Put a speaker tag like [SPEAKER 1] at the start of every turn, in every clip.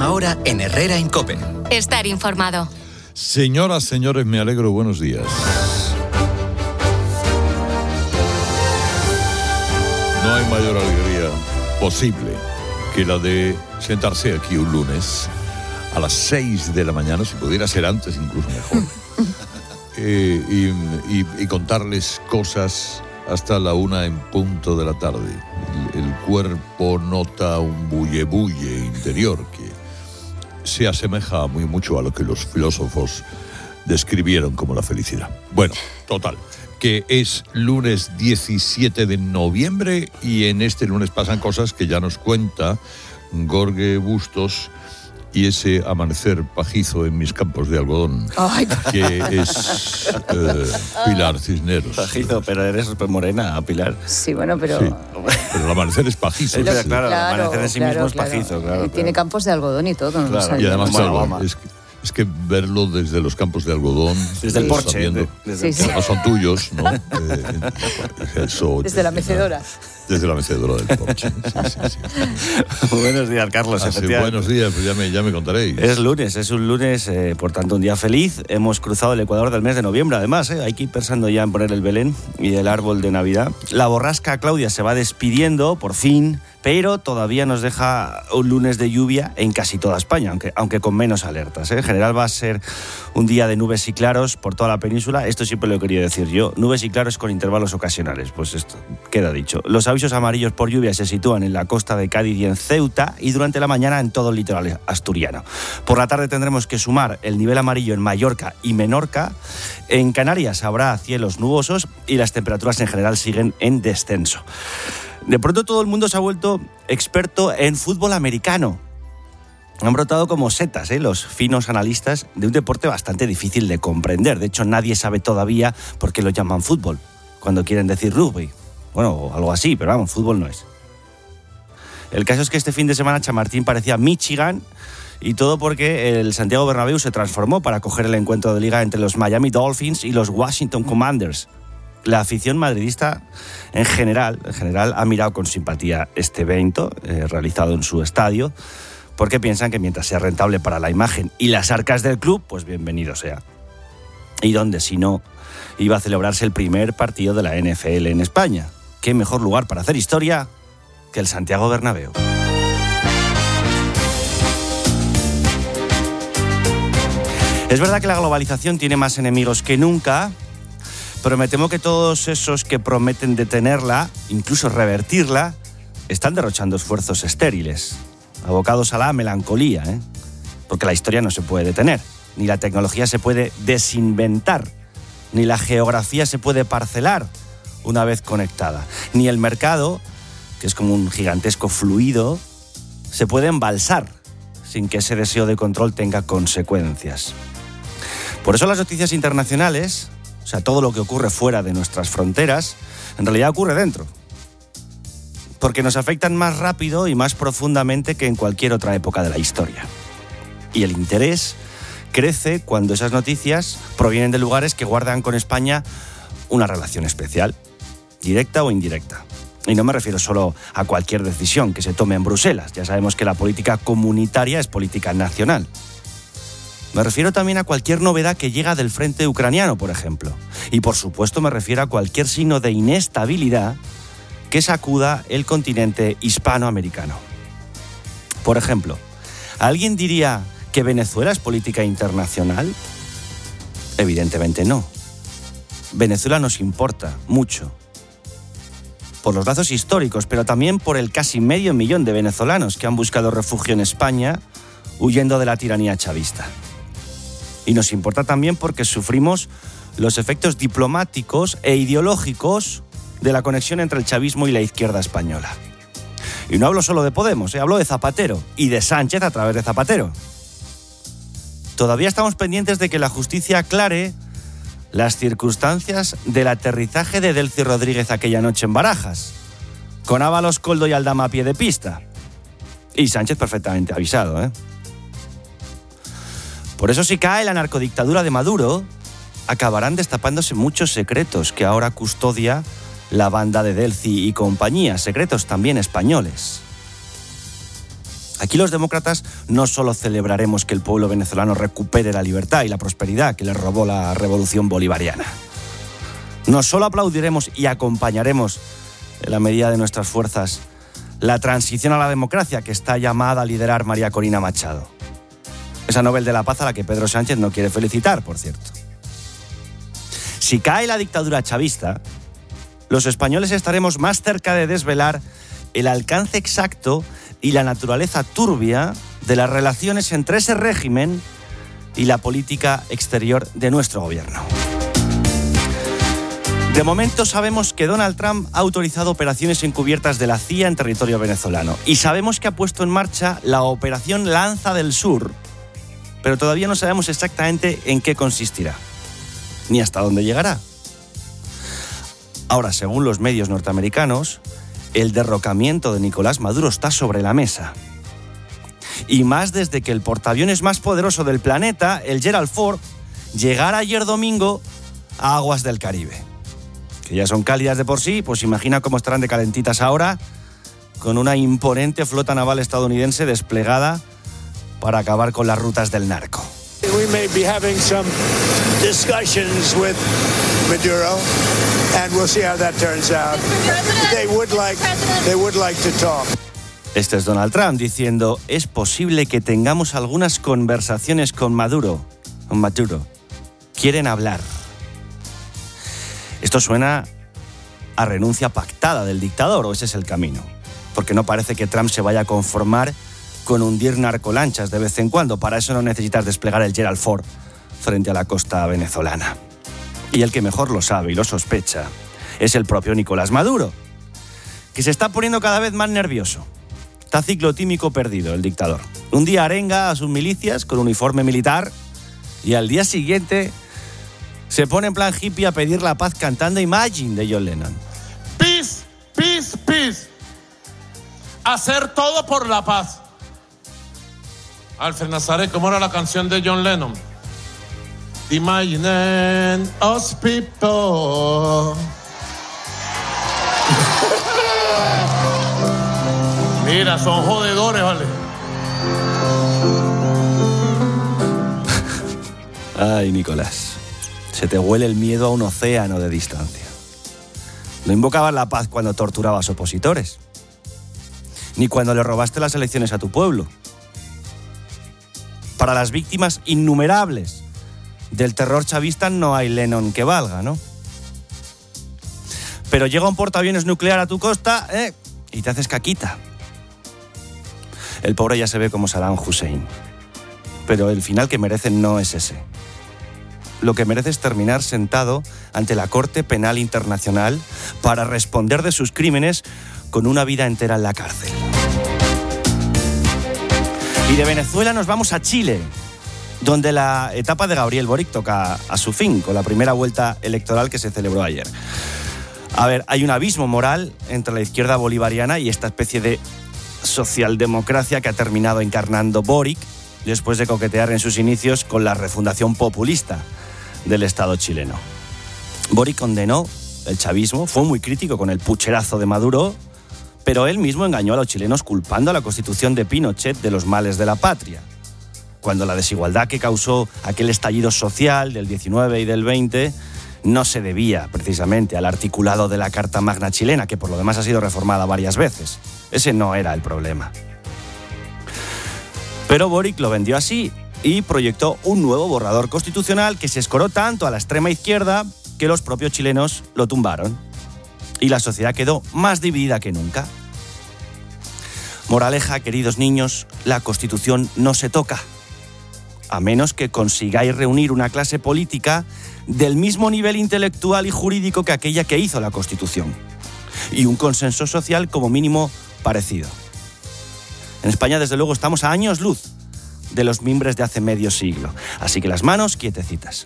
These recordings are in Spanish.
[SPEAKER 1] misma hora en Herrera Incope.
[SPEAKER 2] Estar informado.
[SPEAKER 3] Señoras, señores, me alegro. Buenos días. No hay mayor alegría posible que la de sentarse aquí un lunes a las 6 de la mañana, si pudiera ser antes incluso mejor, y contarles cosas hasta la 1 en punto de la tarde. El cuerpo nota un bulle-bulle interior que se asemeja muy mucho a lo que los filósofos describieron como la felicidad. Bueno, total, que es lunes 17 de noviembre y en este lunes pasan cosas que ya nos cuenta Jorge Bustos y ese amanecer pajizo en mis campos de algodón.
[SPEAKER 4] Ay,
[SPEAKER 3] que es Pilar Cisneros.
[SPEAKER 5] Pajizo, pero eres morena, Pilar.
[SPEAKER 4] Sí, bueno, pero...
[SPEAKER 3] Sí, pero el amanecer es pajizo.
[SPEAKER 5] Sí, claro, el amanecer en sí mismo es pajizo. Claro,
[SPEAKER 4] tiene campos de algodón y todo. ¿no?
[SPEAKER 5] Claro.
[SPEAKER 3] Y además,
[SPEAKER 5] Bueno,
[SPEAKER 3] es que verlo desde los campos de algodón...
[SPEAKER 5] Desde el porche.
[SPEAKER 3] No son tuyos, ¿no? Eso,
[SPEAKER 4] desde la mecedora.
[SPEAKER 3] Desde la mecedora del porche. Sí.
[SPEAKER 5] Buenos días, Carlos.
[SPEAKER 3] Buenos días, pues ya me contaréis.
[SPEAKER 5] Es un lunes, por tanto, un día feliz. Hemos cruzado el ecuador del mes de noviembre, además. Hay que ir pensando ya en poner el Belén y el árbol de Navidad. La borrasca Claudia se va despidiendo, por fin, pero todavía nos deja un lunes de lluvia en casi toda España, aunque con menos alertas. En general va a ser un día de nubes y claros por toda la península. Esto siempre lo he querido decir yo. Nubes y claros con intervalos ocasionales. Pues esto queda dicho. Los avisos amarillos por lluvia se sitúan en la costa de Cádiz y en Ceuta y durante la mañana en todo el litoral asturiano. Por la tarde tendremos que sumar el nivel amarillo en Mallorca y Menorca. En Canarias habrá cielos nubosos y las temperaturas en general siguen en descenso. De pronto todo el mundo se ha vuelto experto en fútbol americano. Han brotado como setas, los finos analistas de un deporte bastante difícil de comprender. De hecho, nadie sabe todavía por qué lo llaman fútbol, cuando quieren decir rugby. Bueno, algo así, pero vamos, fútbol no es. El caso es que este fin de semana Chamartín parecía Michigan y todo porque el Santiago Bernabéu se transformó para acoger el encuentro de liga entre los Miami Dolphins y los Washington Commanders. La afición madridista en general ha mirado con simpatía este evento realizado en su estadio, porque piensan que mientras sea rentable para la imagen y las arcas del club, pues bienvenido sea. ¿Y dónde, si no, iba a celebrarse el primer partido de la NFL en España? ¿Qué mejor lugar para hacer historia que el Santiago Bernabéu? Es verdad que la globalización tiene más enemigos que nunca, pero me temo que todos esos que prometen detenerla, incluso revertirla, están derrochando esfuerzos estériles, abocados a la melancolía, porque la historia no se puede detener, ni la tecnología se puede desinventar, ni la geografía se puede parcelar una vez conectada, ni el mercado, que es como un gigantesco fluido, se puede embalsar sin que ese deseo de control tenga consecuencias. Por eso las noticias internacionales, o sea, todo lo que ocurre fuera de nuestras fronteras, en realidad ocurre dentro. Porque nos afectan más rápido y más profundamente que en cualquier otra época de la historia. Y el interés crece cuando esas noticias provienen de lugares que guardan con España una relación especial, directa o indirecta. Y no me refiero solo a cualquier decisión que se tome en Bruselas. Ya sabemos que la política comunitaria es política nacional. Me refiero también a cualquier novedad que llega del frente ucraniano, por ejemplo. Y por supuesto me refiero a cualquier signo de inestabilidad que sacuda el continente hispanoamericano. Por ejemplo, ¿alguien diría que Venezuela es política internacional? Evidentemente no. Venezuela nos importa mucho. Por los lazos históricos, pero también por el casi 500 000 de venezolanos que han buscado refugio en España huyendo de la tiranía chavista. Y nos importa también porque sufrimos los efectos diplomáticos e ideológicos de la conexión entre el chavismo y la izquierda española. Y no hablo solo de Podemos, hablo de Zapatero y de Sánchez a través de Zapatero. Todavía estamos pendientes de que la justicia aclare las circunstancias del aterrizaje de Delcy Rodríguez aquella noche en Barajas, con Ábalos, Koldo y Aldama a pie de pista. Y Sánchez perfectamente avisado, Por eso, si cae la narcodictadura de Maduro, acabarán destapándose muchos secretos que ahora custodia la banda de Delcy y compañía, secretos también españoles. Aquí los demócratas no solo celebraremos que el pueblo venezolano recupere la libertad y la prosperidad que les robó la revolución bolivariana. No solo aplaudiremos y acompañaremos, en la medida de nuestras fuerzas, la transición a la democracia que está llamada a liderar María Corina Machado. Esa Nobel de la Paz a la que Pedro Sánchez no quiere felicitar, por cierto. Si cae la dictadura chavista, los españoles estaremos más cerca de desvelar el alcance exacto y la naturaleza turbia de las relaciones entre ese régimen y la política exterior de nuestro gobierno. De momento sabemos que Donald Trump ha autorizado operaciones encubiertas de la CIA en territorio venezolano y sabemos que ha puesto en marcha la Operación Lanza del Sur, pero todavía no sabemos exactamente en qué consistirá, ni hasta dónde llegará. Ahora, según los medios norteamericanos, el derrocamiento de Nicolás Maduro está sobre la mesa. Y más desde que el portaaviones más poderoso del planeta, el Gerald Ford, llegara ayer domingo a aguas del Caribe. Que ya son cálidas de por sí, pues imagina cómo estarán de calentitas ahora, con una imponente flota naval estadounidense desplegada para acabar con las rutas del narco.
[SPEAKER 1] We may be having some discussions with Maduro, and we'll see how that turns out. They would like to talk.
[SPEAKER 5] Este es Donald Trump diciendo, es posible que tengamos algunas conversaciones con Maduro. Quieren hablar. Esto suena a renuncia pactada del dictador, o ese es el camino. Porque no parece que Trump se vaya a conformar con hundir narcolanchas de vez en cuando. Para eso no necesitas desplegar el Gerald Ford frente a la costa venezolana. Y el que mejor lo sabe y lo sospecha es el propio Nicolás Maduro, que se está poniendo cada vez más nervioso. Está ciclotímico perdido el dictador. Un día arenga a sus milicias con uniforme militar y al día siguiente se pone en plan hippie a pedir la paz cantando Imagine de John Lennon.
[SPEAKER 2] Peace, peace, peace. Hacer todo por la paz. Alfred Nazaret, ¿cómo era la canción de John Lennon? Imagine us people. Mira, son jodedores, vale.
[SPEAKER 5] Ay, Nicolás, se te huele el miedo a un océano de distancia. No invocabas la paz cuando torturabas opositores, ni cuando le robaste las elecciones a tu pueblo. Para las víctimas innumerables del terror chavista no hay Lennon que valga, ¿no? Pero llega un portaaviones nuclear a tu costa, y te haces caquita. El pobre ya se ve como Saddam Hussein. Pero el final que merece no es ese. Lo que merece es terminar sentado ante la Corte Penal Internacional para responder de sus crímenes con una vida entera en la cárcel. Y de Venezuela nos vamos a Chile, donde la etapa de Gabriel Boric toca a su fin con la primera vuelta electoral que se celebró ayer. A ver, hay un abismo moral entre la izquierda bolivariana y esta especie de socialdemocracia que ha terminado encarnando Boric después de coquetear en sus inicios con la refundación populista del Estado chileno. Boric condenó el chavismo, fue muy crítico con el pucherazo de Maduro, pero él mismo engañó a los chilenos culpando a la Constitución de Pinochet de los males de la patria, cuando la desigualdad que causó aquel estallido social del 19 y del 20 no se debía precisamente al articulado de la Carta Magna chilena, que por lo demás ha sido reformada varias veces. Ese no era el problema. Pero Boric lo vendió así y proyectó un nuevo borrador constitucional que se escoró tanto a la extrema izquierda que los propios chilenos lo tumbaron. Y la sociedad quedó más dividida que nunca. Moraleja, queridos niños, la Constitución no se toca, a menos que consigáis reunir una clase política del mismo nivel intelectual y jurídico que aquella que hizo la Constitución, y un consenso social como mínimo parecido. En España, desde luego, estamos a años luz de los mimbres de hace medio siglo, así que las manos quietecitas.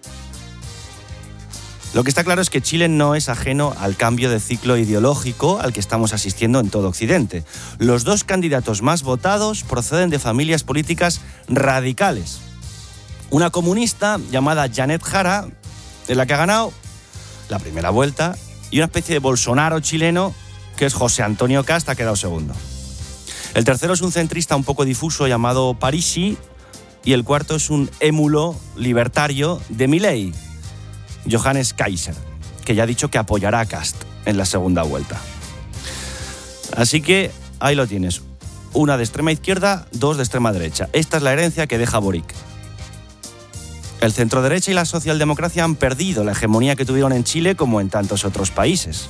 [SPEAKER 5] Lo que está claro es que Chile no es ajeno al cambio de ciclo ideológico al que estamos asistiendo en todo Occidente. Los dos candidatos más votados proceden de familias políticas radicales. Una comunista llamada Janet Jara, en la que ha ganado la primera vuelta, y una especie de Bolsonaro chileno, que es José Antonio Kast, ha quedado segundo. El tercero es un centrista un poco difuso llamado Parisi, y el cuarto es un émulo libertario de Milei, Johannes Kaiser, que ya ha dicho que apoyará a Kast en la segunda vuelta. Así que ahí lo tienes. Una de extrema izquierda, dos de extrema derecha. Esta es la herencia que deja Boric. El centroderecha y la socialdemocracia han perdido la hegemonía que tuvieron en Chile como en tantos otros países.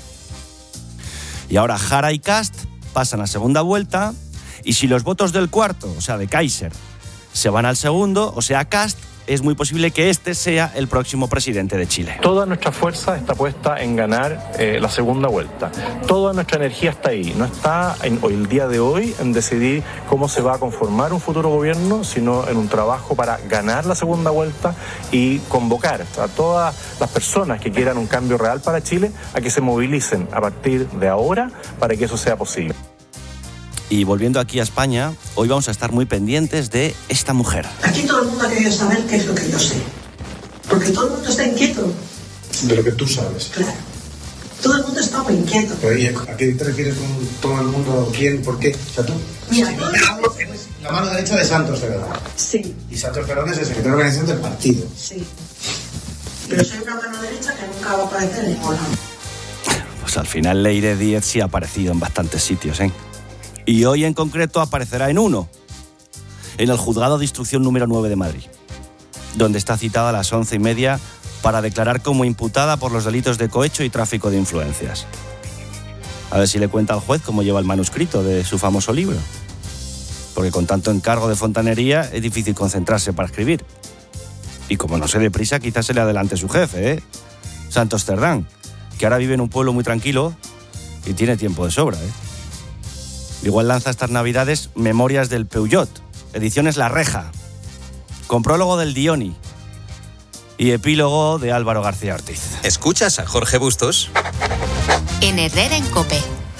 [SPEAKER 5] Y ahora Jara y Kast pasan a segunda vuelta, y si los votos del cuarto, o sea, de Kaiser, se van al segundo, o sea, Kast, es muy posible que este sea el próximo presidente de Chile.
[SPEAKER 6] Toda nuestra fuerza está puesta en ganar la segunda vuelta. Toda nuestra energía está ahí. No está el día de hoy en decidir cómo se va a conformar un futuro gobierno, sino en un trabajo para ganar la segunda vuelta y convocar a todas las personas que quieran un cambio real para Chile a que se movilicen a partir de ahora para que eso sea posible.
[SPEAKER 5] Y volviendo aquí a España, hoy vamos a estar muy pendientes de esta mujer.
[SPEAKER 7] Aquí todo el mundo ha querido saber qué es lo que yo sé. Porque todo el mundo está inquieto.
[SPEAKER 8] De lo que tú sabes.
[SPEAKER 7] Claro. Todo el mundo está muy inquieto.
[SPEAKER 8] Pero ¿a qué te refieres con todo el mundo? ¿Quién? ¿Por qué? O sea, tú.
[SPEAKER 7] Mira,
[SPEAKER 8] la mano derecha de Santos, de verdad.
[SPEAKER 7] Sí.
[SPEAKER 8] Y Santos Perón es el secretario de organización del partido.
[SPEAKER 7] Sí. Pero soy una mano derecha que nunca va a aparecer en ningún lado.
[SPEAKER 5] Pues al final Leire Díez sí ha aparecido en bastantes sitios, ¿eh? Y hoy en concreto aparecerá en uno, en el Juzgado de Instrucción número 9 de Madrid, donde está citada a las 11:30 para declarar como imputada por los delitos de cohecho y tráfico de influencias. A ver si le cuenta al juez cómo lleva el manuscrito de su famoso libro. Porque con tanto encargo de fontanería es difícil concentrarse para escribir. Y como no se dé prisa, quizás se le adelante su jefe, ¿eh? Santos Cerdán, que ahora vive en un pueblo muy tranquilo y tiene tiempo de sobra, ¿eh? Igual lanza estas navidades Memorias del Peugeot, ediciones La Reja, con prólogo del Dioni y epílogo de Álvaro García Ortiz.
[SPEAKER 9] ¿Escuchas a Jorge Bustos?
[SPEAKER 10] En Herrera en COPE.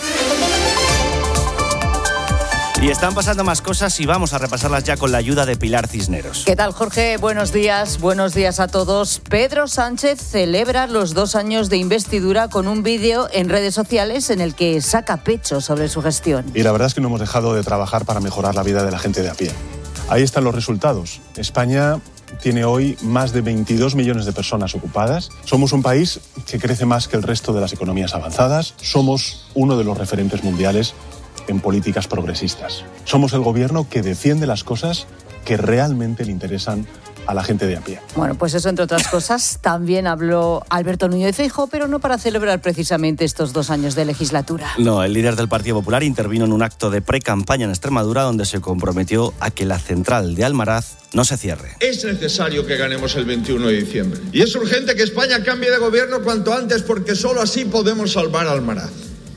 [SPEAKER 5] Y están pasando más cosas y vamos a repasarlas ya con la ayuda de Pilar Cisneros.
[SPEAKER 4] ¿Qué tal, Jorge? Buenos días a todos. Pedro Sánchez celebra los 2 años de investidura con un vídeo en redes sociales en el que saca pecho sobre su gestión.
[SPEAKER 11] Y la verdad es que no hemos dejado de trabajar para mejorar la vida de la gente de a pie. Ahí están los resultados. España tiene hoy más de 22 millones de personas ocupadas. Somos un país que crece más que el resto de las economías avanzadas. Somos uno de los referentes mundiales en políticas progresistas. Somos el gobierno que defiende las cosas que realmente le interesan a la gente de a pie.
[SPEAKER 4] Bueno, pues eso, entre otras cosas, también habló Alberto Núñez Feijóo, pero no para celebrar precisamente estos 2 años de legislatura.
[SPEAKER 5] No, el líder del Partido Popular intervino en un acto de pre-campaña en Extremadura donde se comprometió a que la central de Almaraz no se cierre.
[SPEAKER 12] Es necesario que ganemos el 21 de diciembre. Y es urgente que España cambie de gobierno cuanto antes porque solo así podemos salvar Almaraz.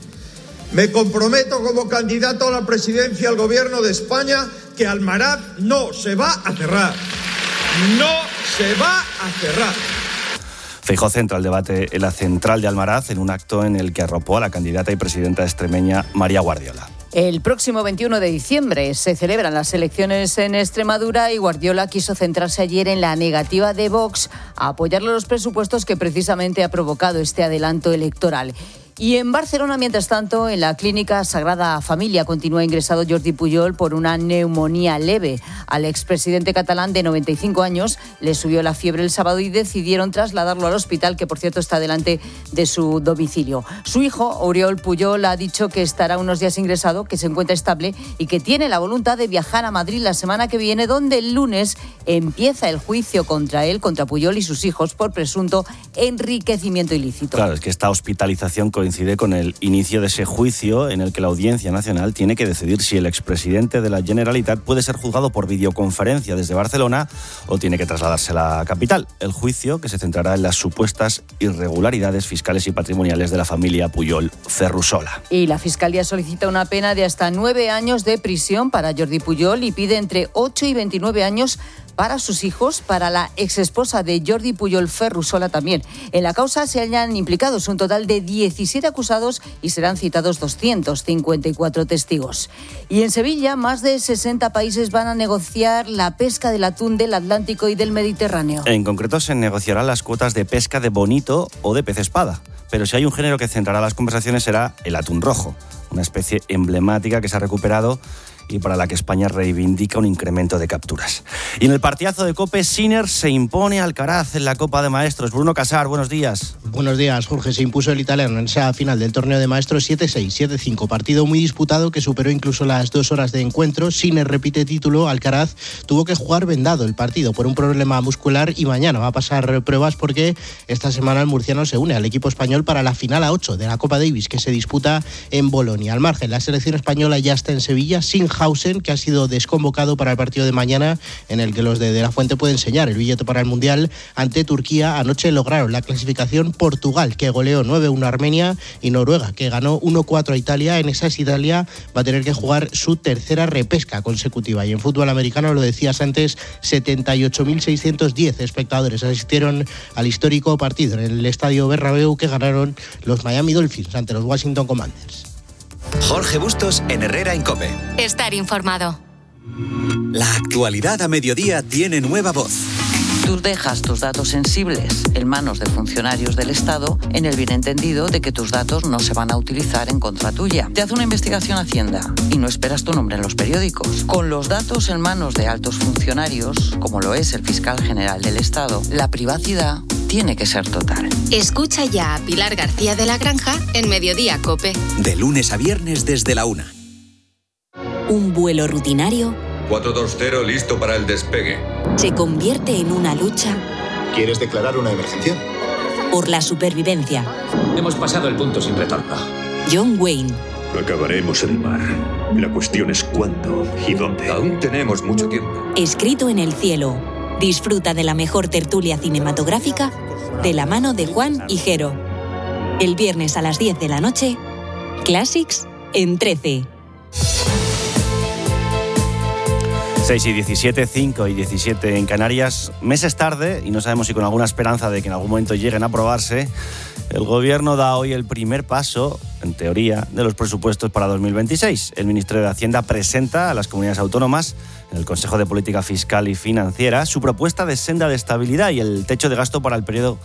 [SPEAKER 12] Me comprometo como candidato a la presidencia del Gobierno de España que Almaraz no se va a cerrar. No se va a cerrar.
[SPEAKER 5] Feijóo centra el debate en la central de Almaraz en un acto en el que arropó a la candidata y presidenta extremeña María Guardiola.
[SPEAKER 4] El próximo 21 de diciembre se celebran las elecciones en Extremadura y Guardiola quiso centrarse ayer en la negativa de Vox a apoyar los presupuestos que precisamente ha provocado este adelanto electoral. Y en Barcelona, mientras tanto, en la clínica Sagrada Familia continúa ingresado Jordi Pujol por una neumonía leve. Al expresidente catalán de 95 años le subió la fiebre el sábado y decidieron trasladarlo al hospital, que por cierto está delante de su domicilio. Su hijo, Oriol Pujol, ha dicho que estará unos días ingresado, que se encuentra estable y que tiene la voluntad de viajar a Madrid la semana que viene, donde el lunes empieza el juicio contra él, contra Pujol y sus hijos por presunto enriquecimiento ilícito.
[SPEAKER 5] Claro, es que esta hospitalización coincide con el inicio de ese juicio en el que la Audiencia Nacional tiene que decidir si el expresidente de la Generalitat puede ser juzgado por videoconferencia desde Barcelona o tiene que trasladarse a la capital. El juicio, que se centrará en las supuestas irregularidades fiscales y patrimoniales de la familia Pujol Ferrusola.
[SPEAKER 4] Y la Fiscalía solicita una pena de hasta 9 años de prisión para Jordi Pujol y pide entre 8 y 29 años para sus hijos, para la exesposa de Jordi Pujol Ferrusola también. En la causa se hallan implicados un total de 17 acusados y serán citados 254 testigos. Y en Sevilla, más de 60 países van a negociar la pesca del atún del Atlántico y del Mediterráneo.
[SPEAKER 5] En concreto, se negociarán las cuotas de pesca de bonito o de pez espada. Pero si hay un género que centrará las conversaciones será el atún rojo, una especie emblemática que se ha recuperado y para la que España reivindica un incremento de capturas. Y en el partidazo de COPE, Sinner se impone a Alcaraz en la Copa de Maestros. Bruno Casar, buenos días.
[SPEAKER 13] Buenos días, Jorge. Se impuso el italiano en esa final del torneo de maestros 7-6, 7-5. Partido muy disputado que superó incluso las 2 horas de encuentro. Sinner repite título. Alcaraz tuvo que jugar vendado el partido por un problema muscular y mañana va a pasar pruebas porque esta semana el murciano se une al equipo español para la final a 8 de la Copa Davis que se disputa en Bolonia. Al margen, la selección española ya está en Sevilla sin Hausen, que ha sido desconvocado para el partido de mañana en el que los de la Fuente pueden sellar el billete para el Mundial ante Turquía. Anoche lograron la clasificación Portugal, que goleó 9-1 a Armenia, y Noruega, que ganó 1-4 a Italia. En esas, Italia va a tener que jugar su tercera repesca consecutiva. Y en fútbol americano, lo decías antes, 78.610 espectadores asistieron al histórico partido en el estadio Bernabéu que ganaron los Miami Dolphins ante los Washington Commanders.
[SPEAKER 9] Jorge Bustos en Herrera en COPE.
[SPEAKER 10] Estar informado.
[SPEAKER 9] La actualidad a mediodía tiene nueva voz.
[SPEAKER 14] Tú dejas tus datos sensibles en manos de funcionarios del Estado en el bien entendido de que tus datos no se van a utilizar en contra tuya. Te hace una investigación Hacienda y no esperas tu nombre en los periódicos. Con los datos en manos de altos funcionarios, como lo es el fiscal general del Estado, la privacidad tiene que ser total.
[SPEAKER 10] Escucha ya a Pilar García de la Granja en Mediodía COPE.
[SPEAKER 9] De lunes a viernes desde la 1.
[SPEAKER 15] Un vuelo rutinario
[SPEAKER 16] 420, listo para el despegue.
[SPEAKER 15] se convierte en una lucha.
[SPEAKER 17] ¿Quieres declarar una emergencia?
[SPEAKER 15] Por la supervivencia.
[SPEAKER 18] Hemos pasado el punto sin retorno.
[SPEAKER 15] John Wayne.
[SPEAKER 19] Acabaremos en el mar. La cuestión es cuándo y dónde.
[SPEAKER 16] Aún tenemos mucho tiempo.
[SPEAKER 15] Escrito en el cielo. Disfruta de la mejor tertulia cinematográfica de la mano de Juan y Jero. El viernes a las 10 de la noche, Classics en 13.
[SPEAKER 5] 6 y 17, 5 y 17 en Canarias. Meses tarde, y no sabemos si con alguna esperanza de que en algún momento lleguen a aprobarse, el Gobierno da hoy el primer paso, en teoría, de los presupuestos para 2026. El Ministerio de Hacienda presenta a las comunidades autónomas, en el Consejo de Política Fiscal y Financiera, su propuesta de senda de estabilidad y el techo de gasto para el periodo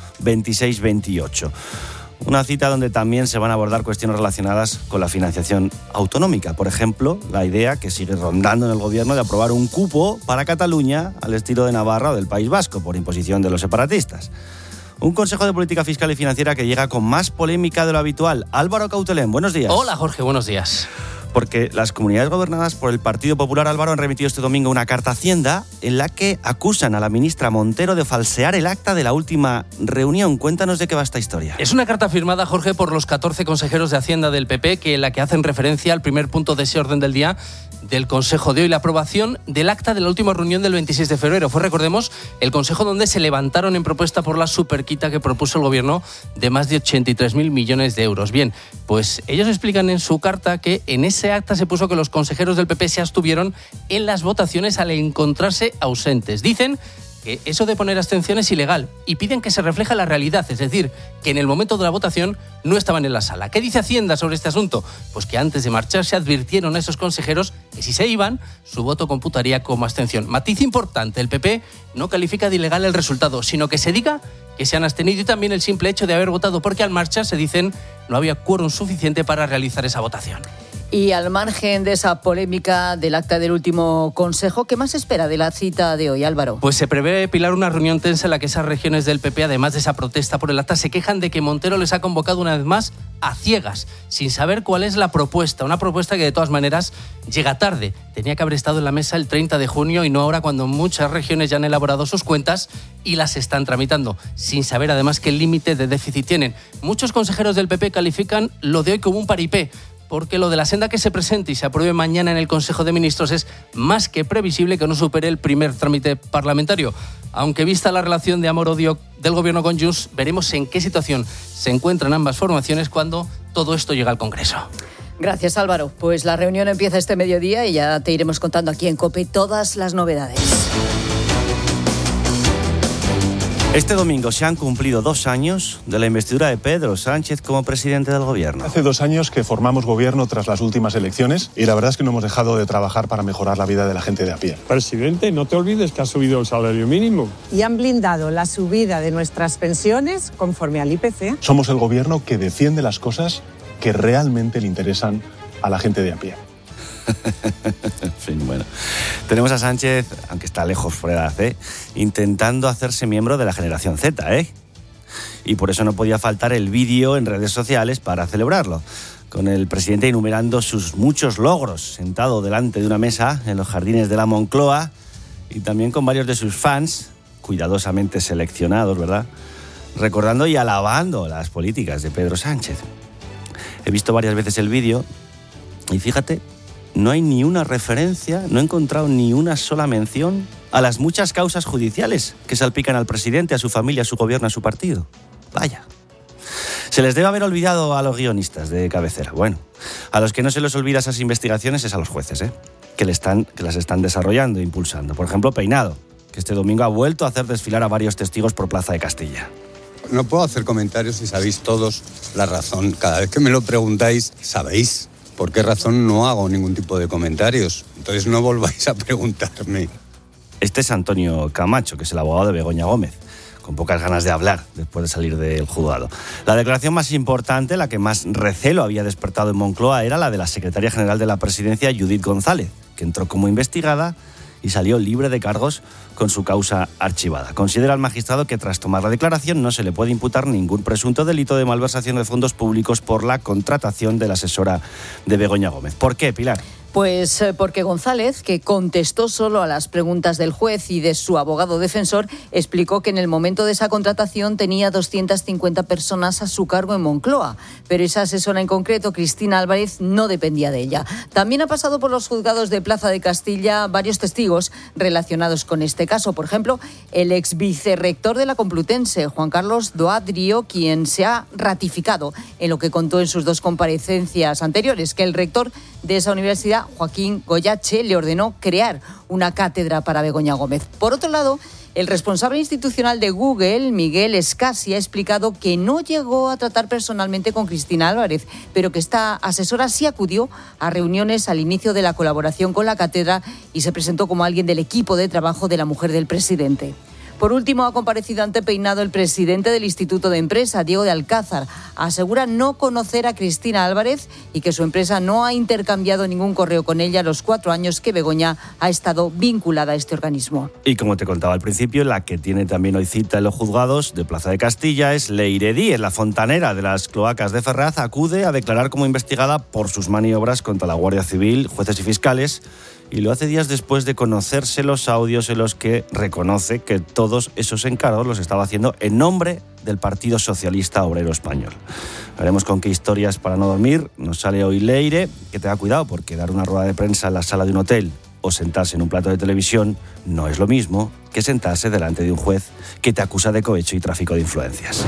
[SPEAKER 5] 26-28. Una cita donde también se van a abordar cuestiones relacionadas con la financiación autonómica. Por ejemplo, la idea que sigue rondando en el Gobierno de aprobar un cupo para Cataluña al estilo de Navarra o del País Vasco, por imposición de los separatistas. Un Consejo de Política Fiscal y Financiera que llega con más polémica de lo habitual. Álvaro Cautelén, buenos días.
[SPEAKER 20] Hola, Jorge, buenos días.
[SPEAKER 5] Porque las comunidades gobernadas por el Partido Popular, Álvaro, han remitido este domingo una carta a Hacienda en la que acusan a la ministra Montero de falsear el acta de la última reunión. Cuéntanos de qué va esta historia.
[SPEAKER 20] Es una carta firmada, Jorge, por los 14 consejeros de Hacienda del PP, en la que hacen referencia al primer punto de ese orden del día del Consejo de hoy, la aprobación del acta de la última reunión del 26 de febrero. Fue, recordemos, el Consejo donde se levantaron en propuesta por la superquita que propuso el Gobierno de más de 83.000 millones de euros. Bien, pues ellos explican en su carta que en ese acta se puso que los consejeros del PP se abstuvieron en las votaciones al encontrarse ausentes. Dicen que eso de poner abstención es ilegal y piden que se refleje la realidad, es decir, que en el momento de la votación no estaban en la sala. ¿Qué dice Hacienda sobre este asunto? Pues que antes de marcharse advirtieron a esos consejeros que si se iban, su voto computaría como abstención. Matiz importante, el PP no califica de ilegal el resultado, sino que se diga que se han abstenido y también el simple hecho de haber votado porque al marcharse, dicen, no había quórum suficiente para realizar esa votación.
[SPEAKER 4] Y al margen de esa polémica del acta del último consejo, ¿qué más se espera de la cita de hoy, Álvaro?
[SPEAKER 20] Pues se prevé, Pilar, una reunión tensa en la que esas regiones del PP, además de esa protesta por el acta, se quejan de que Montero les ha convocado una vez más a ciegas, sin saber cuál es la propuesta. Una propuesta que de todas maneras llega tarde. Tenía que haber estado en la mesa el 30 de junio y no ahora, cuando muchas regiones ya han elaborado sus cuentas y las están tramitando, sin saber además qué límite de déficit tienen. Muchos consejeros del PP califican lo de hoy como un paripé, porque lo de la senda que se presente y se apruebe mañana en el Consejo de Ministros es más que previsible que no supere el primer trámite parlamentario. Aunque vista la relación de amor-odio del Gobierno con Junts, veremos en qué situación se encuentran ambas formaciones cuando todo esto llega al Congreso.
[SPEAKER 4] Gracias, Álvaro. Pues la reunión empieza este mediodía y ya te iremos contando aquí en COPE todas las novedades.
[SPEAKER 5] Este domingo se han cumplido 2 años de la investidura de Pedro Sánchez como presidente del Gobierno.
[SPEAKER 11] Hace 2 años que formamos gobierno tras las últimas elecciones y la verdad es que no hemos dejado de trabajar para mejorar la vida de la gente de a pie.
[SPEAKER 21] Presidente, no te olvides que ha subido el salario mínimo.
[SPEAKER 22] Y han blindado la subida de nuestras pensiones conforme al IPC.
[SPEAKER 11] Somos el gobierno que defiende las cosas que realmente le interesan a la gente de a pie.
[SPEAKER 5] En fin, bueno. Tenemos a Sánchez, aunque está lejos por edad, intentando hacerse miembro de la generación Z, Y por eso no podía faltar el vídeo en redes sociales para celebrarlo, con el presidente enumerando sus muchos logros, sentado delante de una mesa en los jardines de la Moncloa, y también con varios de sus fans, cuidadosamente seleccionados, ¿verdad?, recordando y alabando las políticas de Pedro Sánchez. He visto varias veces el vídeo y fíjate, no hay ni una referencia, no he encontrado ni una sola mención a las muchas causas judiciales que salpican al presidente, a su familia, a su gobierno, a su partido. Vaya. Se les debe haber olvidado a los guionistas de cabecera. Bueno, a los que no se les olvida esas investigaciones es a los jueces, que las están desarrollando e impulsando. Por ejemplo, Peinado, que este domingo ha vuelto a hacer desfilar a varios testigos por Plaza de Castilla.
[SPEAKER 1] No puedo hacer comentarios si sabéis todos la razón. Cada vez que me lo preguntáis, sabéis por qué razón no hago ningún tipo de comentarios. Entonces no volváis a preguntarme.
[SPEAKER 5] Este es Antonio Camacho, que es el abogado de Begoña Gómez, con pocas ganas de hablar después de salir del juzgado. La declaración más importante, la que más recelo había despertado en Moncloa, era la de la secretaria general de la Presidencia, Judith González, que entró como investigada y salió libre de cargos con su causa archivada. Considera el magistrado que tras tomar la declaración no se le puede imputar ningún presunto delito de malversación de fondos públicos por la contratación de la asesora de Begoña Gómez. ¿Por qué, Pilar?
[SPEAKER 4] Pues porque González, que contestó solo a las preguntas del juez y de su abogado defensor, explicó que en el momento de esa contratación tenía 250 personas a su cargo en Moncloa, pero esa asesora en concreto, Cristina Álvarez, no dependía de ella. También ha pasado por los juzgados de Plaza de Castilla varios testigos relacionados con este caso. Por ejemplo, el ex vicerrector de la Complutense, Juan Carlos Doadrio, quien se ha ratificado en lo que contó en sus dos comparecencias anteriores, que el rector de esa universidad, Joaquín Goyache, le ordenó crear una cátedra para Begoña Gómez. Por otro lado, el responsable institucional de Google, Miguel Escasi, ha explicado que no llegó a tratar personalmente con Cristina Álvarez, pero que esta asesora sí acudió a reuniones al inicio de la colaboración con la cátedra y se presentó como alguien del equipo de trabajo de la mujer del presidente. Por último, ha comparecido ante Peinado el presidente del Instituto de Empresa, Diego de Alcázar. Asegura no conocer a Cristina Álvarez y que su empresa no ha intercambiado ningún correo con ella los 4 años que Begoña ha estado vinculada a este organismo.
[SPEAKER 5] Y como te contaba al principio, la que tiene también hoy cita en los juzgados de Plaza de Castilla es Leire Díez, la fontanera de las cloacas de Ferraz. Acude a declarar como investigada por sus maniobras contra la Guardia Civil, jueces y fiscales. Y lo hace días después de conocerse los audios en los que reconoce que todos esos encargos los estaba haciendo en nombre del Partido Socialista Obrero Español. Veremos con qué historias para no dormir nos sale hoy Leire, que tenga cuidado porque dar una rueda de prensa en la sala de un hotel o sentarse en un plato de televisión no es lo mismo que sentarse delante de un juez que te acusa de cohecho y tráfico de influencias.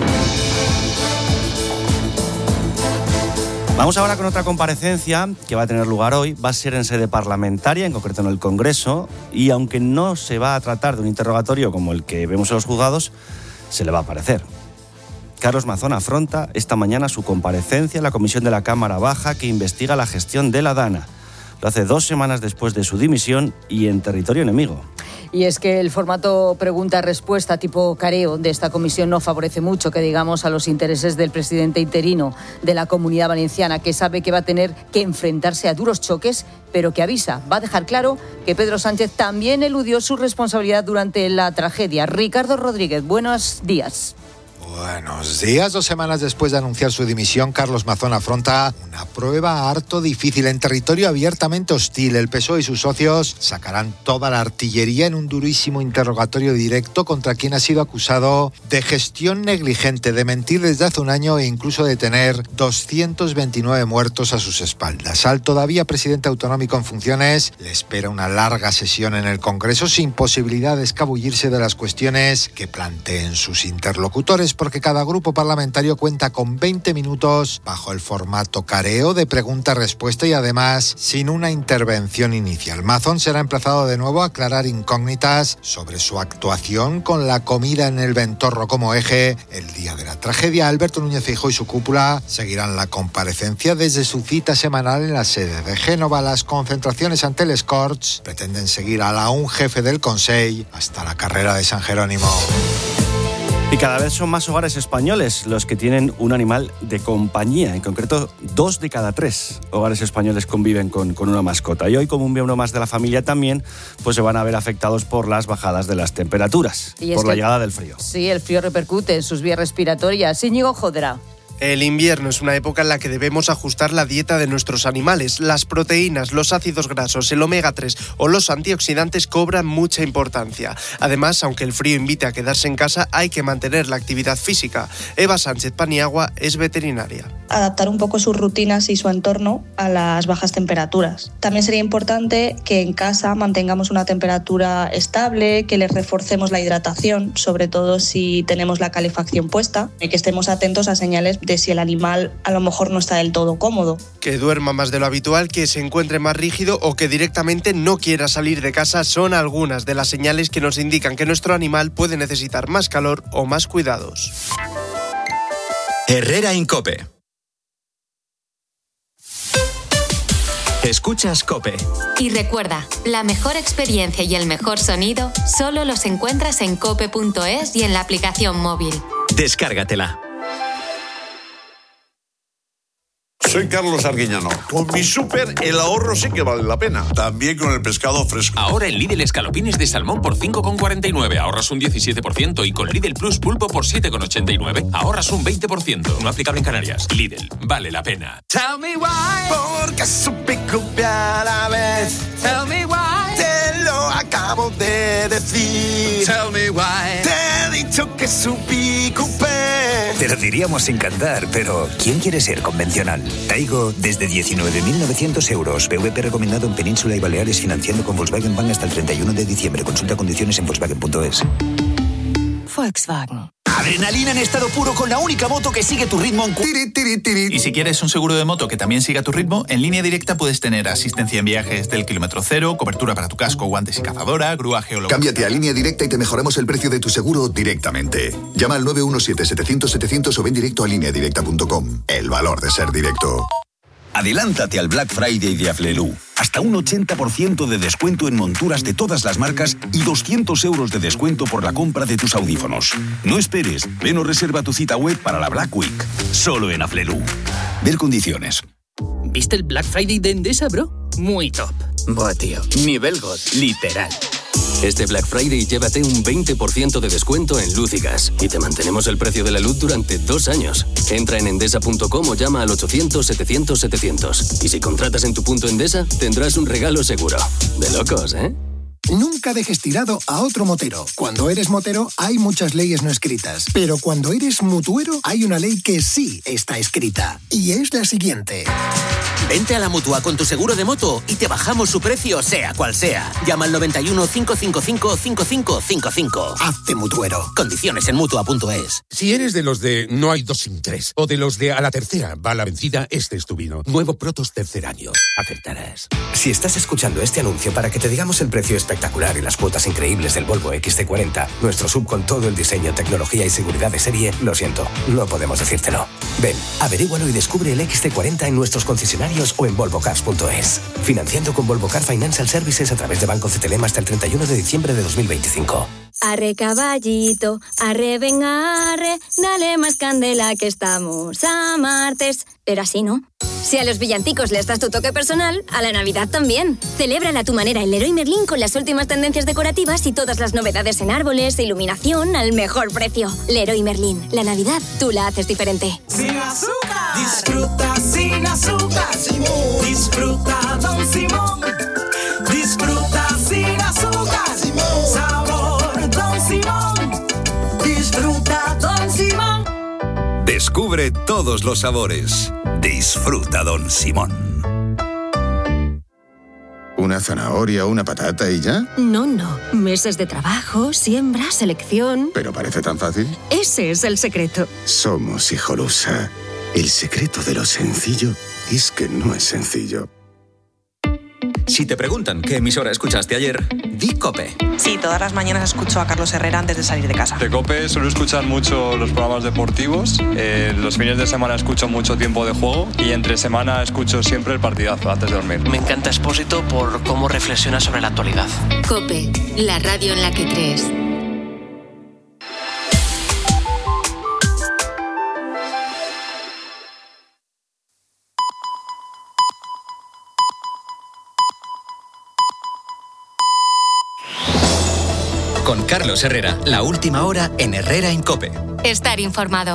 [SPEAKER 5] Vamos ahora con otra comparecencia que va a tener lugar hoy. Va a ser en sede parlamentaria, en concreto en el Congreso, y aunque no se va a tratar de un interrogatorio como el que vemos en los juzgados, se le va a aparecer. Carlos Mazón afronta esta mañana su comparecencia en la comisión de la Cámara Baja que investiga la gestión de la Dana. Lo hace 2 semanas después de su dimisión y en territorio enemigo.
[SPEAKER 4] Y es que el formato pregunta-respuesta tipo careo de esta comisión no favorece mucho, que digamos, a los intereses del presidente interino de la Comunidad Valenciana, que sabe que va a tener que enfrentarse a duros choques, pero que avisa, va a dejar claro que Pedro Sánchez también eludió su responsabilidad durante la tragedia. Ricardo Rodríguez, buenos días.
[SPEAKER 3] Buenos días. 2 semanas después de anunciar su dimisión, Carlos Mazón afronta una prueba harto difícil en territorio abiertamente hostil. El PSOE y sus socios sacarán toda la artillería en un durísimo interrogatorio directo contra quien ha sido acusado de gestión negligente, de mentir desde hace un año e incluso de tener 229 muertos a sus espaldas. Al todavía presidente autonómico en funciones le espera una larga sesión en el Congreso sin posibilidad de escabullirse de las cuestiones que planteen sus interlocutores, porque cada grupo parlamentario cuenta con 20 minutos bajo el formato careo de pregunta-respuesta y además sin una intervención inicial. Mazón será emplazado de nuevo a aclarar incógnitas sobre su actuación con la comida en el Ventorro como eje. El día de la tragedia, Alberto Núñez Feijóo y su cúpula seguirán la comparecencia desde su cita semanal en la sede de Génova. Las concentraciones ante les Corts pretenden seguir a la un jefe del Consell hasta la carrera de San Jerónimo.
[SPEAKER 5] Y cada vez son más hogares españoles los que tienen un animal de compañía. En concreto, 2 de cada 3 hogares españoles conviven con una mascota. Y hoy, como un miembro más de la familia también, pues se van a ver afectados por las bajadas de las temperaturas, por la llegada del frío.
[SPEAKER 4] Sí, el frío repercute en sus vías respiratorias. Íñigo Jodra.
[SPEAKER 2] El invierno es una época en la que debemos ajustar la dieta de nuestros animales. Las proteínas, los ácidos grasos, el omega 3 o los antioxidantes cobran mucha importancia. Además, aunque el frío invite a quedarse en casa, hay que mantener la actividad física. Eva Sánchez Paniagua es veterinaria.
[SPEAKER 6] Adaptar un poco sus rutinas y su entorno a las bajas temperaturas. También sería importante que en casa mantengamos una temperatura estable, que les reforcemos la hidratación, sobre todo si tenemos la calefacción puesta, y que estemos atentos a señales de si el animal a lo mejor no está del todo cómodo.
[SPEAKER 2] Que duerma más de lo habitual, que se encuentre más rígido o que directamente no quiera salir de casa son algunas de las señales que nos indican que nuestro animal puede necesitar más calor o más cuidados.
[SPEAKER 9] Herrera Incope. Escuchas COPE.
[SPEAKER 10] Y recuerda, la mejor experiencia y el mejor sonido solo los encuentras en cope.es y en la aplicación móvil.
[SPEAKER 9] Descárgatela.
[SPEAKER 23] Soy Carlos Arguiñano. Con mi súper, el ahorro sí que vale la pena. También con el pescado fresco.
[SPEAKER 24] Ahora en Lidl escalopines de salmón por 5,49. Ahorras un 17%. Y con Lidl Plus pulpo por 7,89. Ahorras un 20%. No aplicable en Canarias. Lidl, vale la pena.
[SPEAKER 25] Tell me why. Porque supe copiar a la vez. Tell me why. Te lo acabo de decir. Tell me why. Te he dicho que supí copiar.
[SPEAKER 26] Te lo diríamos sin cantar, pero ¿quién quiere ser convencional? Taigo desde 19.900 euros. PVP recomendado en Península y Baleares, financiando con Volkswagen Bank hasta el 31 de diciembre. Consulta condiciones en Volkswagen.es.
[SPEAKER 15] Volkswagen.
[SPEAKER 27] Adrenalina en estado puro con la única moto que sigue tu ritmo en
[SPEAKER 28] Y si quieres un seguro de moto que también siga tu ritmo, en Línea Directa puedes tener asistencia en viajes del kilómetro cero, cobertura para tu casco, guantes y cazadora, grúa geológica.
[SPEAKER 29] Cámbiate a Línea Directa y te mejoramos el precio de tu seguro directamente. Llama al 917-700-700 o ven directo a lineadirecta.com. El valor de ser directo.
[SPEAKER 30] Adelántate al Black Friday de Aflelu. Hasta un 80% de descuento en monturas de todas las marcas y 200 euros de descuento por la compra de tus audífonos. No esperes, ven o reserva tu cita web para la Black Week. Solo en Aflelu. Ver condiciones.
[SPEAKER 31] ¿Viste el Black Friday de Endesa, bro? Muy top.
[SPEAKER 32] Buah, tío, nivel God, literal. Este Black Friday llévate un 20% de descuento en luz y gas. Y te mantenemos el precio de la luz durante 2 años. Entra en endesa.com o llama al 800-700-700. Y si contratas en tu punto Endesa, tendrás un regalo seguro. De locos, ¿eh?
[SPEAKER 33] Nunca dejes tirado a otro motero. Cuando eres motero hay muchas leyes no escritas, pero cuando eres mutuero hay una ley que sí está escrita, y es la siguiente.
[SPEAKER 34] Vente a la Mutua con tu seguro de moto y te bajamos su precio sea cual sea. Llama al 91 555 5555.
[SPEAKER 33] Hazte mutuero.
[SPEAKER 34] Condiciones en Mutua.es.
[SPEAKER 35] Si eres de los de no hay 2 sin 3 o de los de a la tercera va la vencida, este es tu vino. Nuevo Protos tercer año. Acertarás.
[SPEAKER 36] Si estás escuchando este anuncio para que te digamos el precio espectacular y las cuotas increíbles del Volvo XC40, nuestro sub con todo el diseño, tecnología y seguridad de serie, lo siento, no podemos decírtelo. Ven, averígualo y descubre el XC40 en nuestros concesionarios o en volvocars.es. Financiando con Volvo Car Financial Services a través de Banco CTLM hasta el 31 de diciembre de 2025.
[SPEAKER 37] Arre caballito, arre venga, arre, dale más candela que estamos a martes. Pero así no. Si a los villancicos les das tu toque personal, a la Navidad también. Celébrala a tu manera en Leroy Merlin con las últimas tendencias decorativas y todas las novedades en árboles e iluminación al mejor precio. Leroy Merlin, la Navidad tú la haces diferente.
[SPEAKER 25] Sin azúcar. Disfruta sin azúcar. Disfruta Don Simón. Disfruta sin azúcar. Sabor Don Simón. Disfruta Don Simón.
[SPEAKER 30] Descubre todos los sabores. Disfruta Don Simón.
[SPEAKER 38] ¿Una zanahoria o una patata y ya?
[SPEAKER 37] No. Meses de trabajo, siembra, selección.
[SPEAKER 38] ¿Pero parece tan fácil?
[SPEAKER 37] Ese es el secreto.
[SPEAKER 38] Somos Hijolusa. El secreto de lo sencillo es que no es sencillo.
[SPEAKER 9] Si te preguntan qué emisora escuchaste ayer, di COPE.
[SPEAKER 39] Sí, todas las mañanas escucho a Carlos Herrera antes de salir de casa.
[SPEAKER 40] De COPE suelo escuchar mucho los programas deportivos, los fines de semana escucho mucho Tiempo de Juego y entre semana escucho siempre el partidazo antes de dormir.
[SPEAKER 41] Me encanta Expósito por cómo reflexiona sobre la actualidad.
[SPEAKER 10] COPE, la radio en la que crees.
[SPEAKER 9] Con Carlos Herrera, la última hora en Herrera en COPE.
[SPEAKER 10] Estar informado.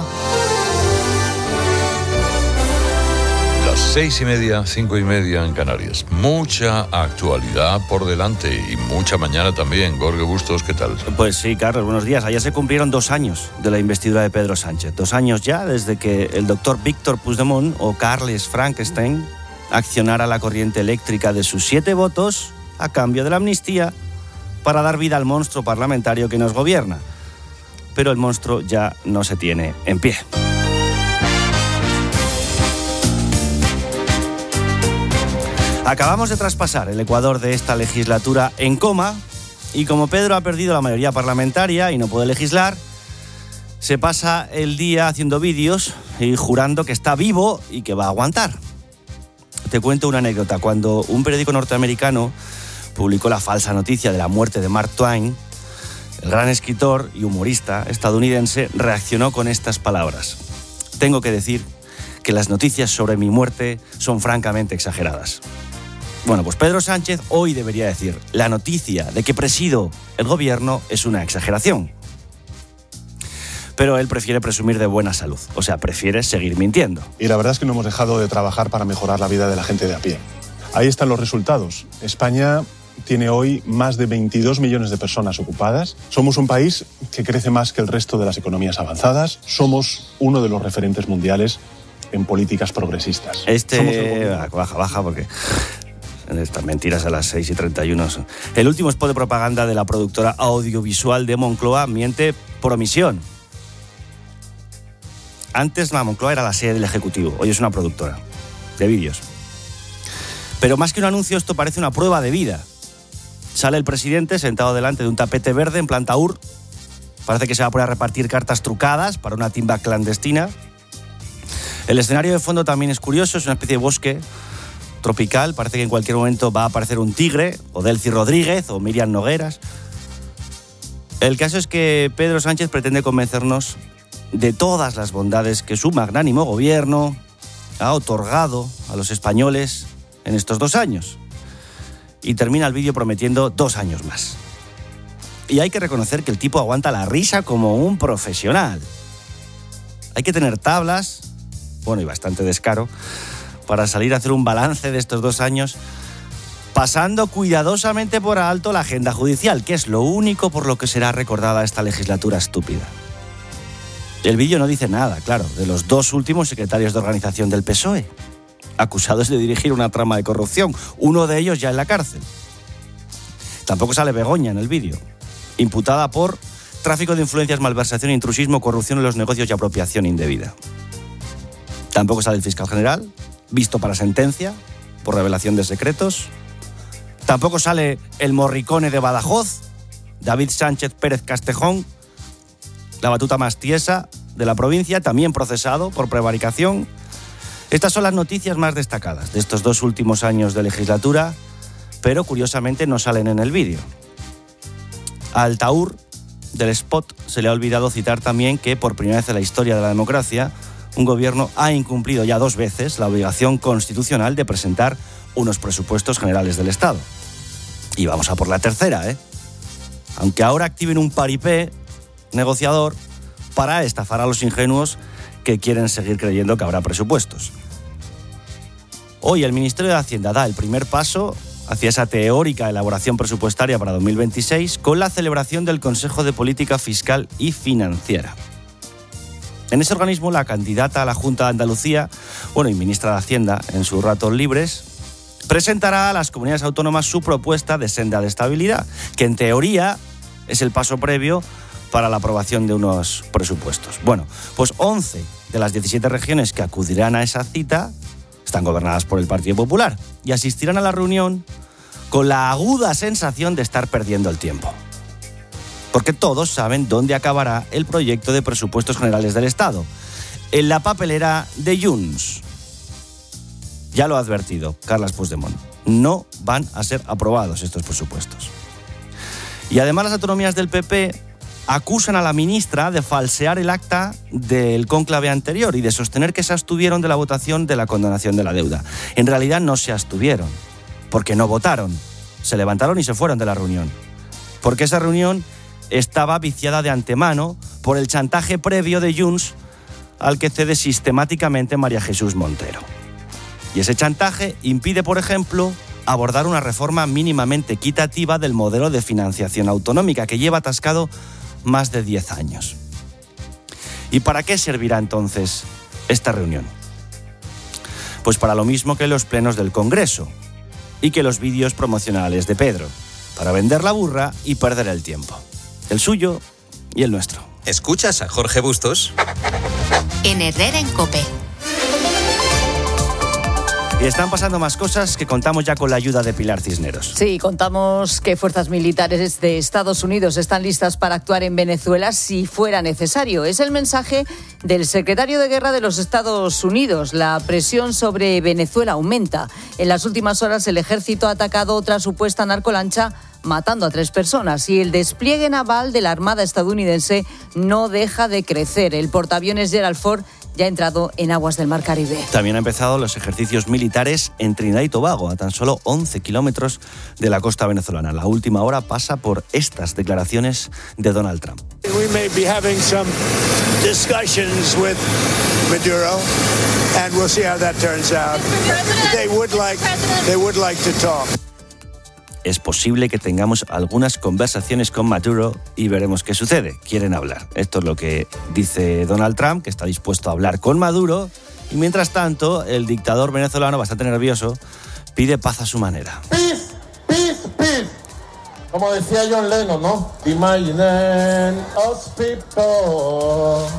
[SPEAKER 1] 6:30, 5:30 en Canarias. Mucha actualidad por delante y mucha mañana también. Jorge Bustos, ¿qué tal?
[SPEAKER 2] Pues sí, Carlos, buenos días. Ayer se cumplieron 2 años de la investidura de Pedro Sánchez. 2 años ya desde que el doctor Víctor Puigdemont o Carles Frankenstein accionara la corriente eléctrica de sus 7 votos a cambio de la amnistía para dar vida al monstruo parlamentario que nos gobierna. Pero el monstruo ya no se tiene en pie. Acabamos de traspasar el Ecuador de esta legislatura en coma y como Pedro ha perdido la mayoría parlamentaria y no puede legislar, se pasa el día haciendo vídeos y jurando que está vivo y que va a aguantar. Te cuento una anécdota. Cuando un periódico norteamericano publicó la falsa noticia de la muerte de Mark Twain, el gran escritor y humorista estadounidense reaccionó con estas palabras: tengo que decir que las noticias sobre mi muerte son francamente exageradas. Bueno, pues Pedro Sánchez hoy debería decir: la noticia de que presido el gobierno es una exageración. Pero él prefiere presumir de buena salud, o sea, prefiere seguir mintiendo.
[SPEAKER 3] Y la verdad es que no hemos dejado de trabajar para mejorar la vida de la gente de a pie. Ahí están los resultados. España tiene hoy más de 22 millones de personas ocupadas. Somos un país que crece más que el resto de las economías avanzadas. Somos uno de los referentes mundiales en políticas progresistas.
[SPEAKER 2] Baja, porque estas mentiras a las 6:31. El último spot de propaganda de la productora audiovisual de Moncloa miente por omisión. Antes la Moncloa era la sede del Ejecutivo, hoy es una productora de vídeos. Pero más que un anuncio, esto parece una prueba de vida. Sale el presidente sentado delante de un tapete verde en planta UR. Parece que se va a poner a repartir cartas trucadas para una timba clandestina. El escenario de fondo también es curioso, es una especie de bosque tropical. Parece que en cualquier momento va a aparecer un tigre, o Delcy Rodríguez, o Miriam Nogueras. El caso es que Pedro Sánchez pretende convencernos de todas las bondades que su magnánimo gobierno ha otorgado a los españoles en estos 2 años. Y termina el vídeo prometiendo 2 años más. Y hay que reconocer que el tipo aguanta la risa como un profesional. Hay que tener tablas, bueno, y bastante descaro, para salir a hacer un balance de estos 2 años, pasando cuidadosamente por alto la agenda judicial, que es lo único por lo que será recordada esta legislatura estúpida. El vídeo no dice nada, claro, de los 2 últimos secretarios de organización del PSOE, acusados de dirigir una trama de corrupción, uno de ellos ya en la cárcel. Tampoco sale Begoña en el vídeo, imputada por tráfico de influencias, malversación, intrusismo, corrupción en los negocios y apropiación indebida. Tampoco sale el fiscal general, visto para sentencia por revelación de secretos. Tampoco sale el morricone de Badajoz, David Sánchez Pérez Castejón, la batuta más tiesa de la provincia, también procesado por prevaricación. Estas son las noticias más destacadas de estos 2 últimos años de legislatura, pero curiosamente no salen en el vídeo. Al Taur del spot se le ha olvidado citar también que por primera vez en la historia de la democracia un gobierno ha incumplido ya 2 veces la obligación constitucional de presentar unos presupuestos generales del Estado. Y vamos a por la tercera, aunque ahora activen un paripé negociador para estafar a los ingenuos que quieren seguir creyendo que habrá presupuestos. Hoy el Ministerio de Hacienda da el primer paso hacia esa teórica elaboración presupuestaria para 2026 con la celebración del Consejo de Política Fiscal y Financiera. En ese organismo, la candidata a la Junta de Andalucía, y ministra de Hacienda en sus ratos libres, presentará a las comunidades autónomas su propuesta de senda de estabilidad, que en teoría es el paso previo para la aprobación de unos presupuestos. Bueno, pues 11 de las 17 regiones que acudirán a esa cita están gobernadas por el Partido Popular y asistirán a la reunión con la aguda sensación de estar perdiendo el tiempo. Porque todos saben dónde acabará el proyecto de presupuestos generales del Estado. En la papelera de Junts. Ya lo ha advertido Carles Puigdemont. No van a ser aprobados estos presupuestos. Y además las autonomías del PP acusan a la ministra de falsear el acta del cónclave anterior y de sostener que se abstuvieron de la votación de la condonación de la deuda. En realidad no se abstuvieron, porque no votaron. Se levantaron y se fueron de la reunión. Porque esa reunión estaba viciada de antemano por el chantaje previo de Junts al que cede sistemáticamente María Jesús Montero. Y ese chantaje impide, por ejemplo, abordar una reforma mínimamente equitativa del modelo de financiación autonómica que lleva atascado más de 10 años. ¿Y para qué servirá entonces esta reunión? Pues para lo mismo que los plenos del Congreso y que los vídeos promocionales de Pedro, para vender la burra y perder el tiempo. El suyo y el nuestro.
[SPEAKER 9] ¿Escuchas a Jorge Bustos?
[SPEAKER 10] En Herrera en COPE.
[SPEAKER 2] Y están pasando más cosas que contamos ya con la ayuda de Pilar Cisneros.
[SPEAKER 4] Sí, contamos que fuerzas militares de Estados Unidos están listas para actuar en Venezuela si fuera necesario. Es el mensaje del secretario de Guerra de los Estados Unidos. La presión sobre Venezuela aumenta. En las últimas horas el ejército ha atacado otra supuesta narcolancha, matando a 3 personas, y el despliegue naval de la Armada estadounidense no deja de crecer. El portaaviones Gerald Ford ya ha entrado en aguas del Mar Caribe.
[SPEAKER 2] También han empezado los ejercicios militares en Trinidad y Tobago, a tan solo 11 kilómetros de la costa venezolana. La última hora pasa por estas declaraciones de Donald Trump.
[SPEAKER 5] We may be having some discussions with Maduro, and we'll see how that turns out. They would like to talk.
[SPEAKER 2] Es posible que tengamos algunas conversaciones con Maduro y veremos qué sucede. Quieren hablar. Esto es lo que dice Donald Trump, que está dispuesto a hablar con Maduro. Y mientras tanto, el dictador venezolano, bastante nervioso, pide paz a su manera.
[SPEAKER 6] Peace, peace, peace. Como decía John Lennon, ¿no? Imagine us people.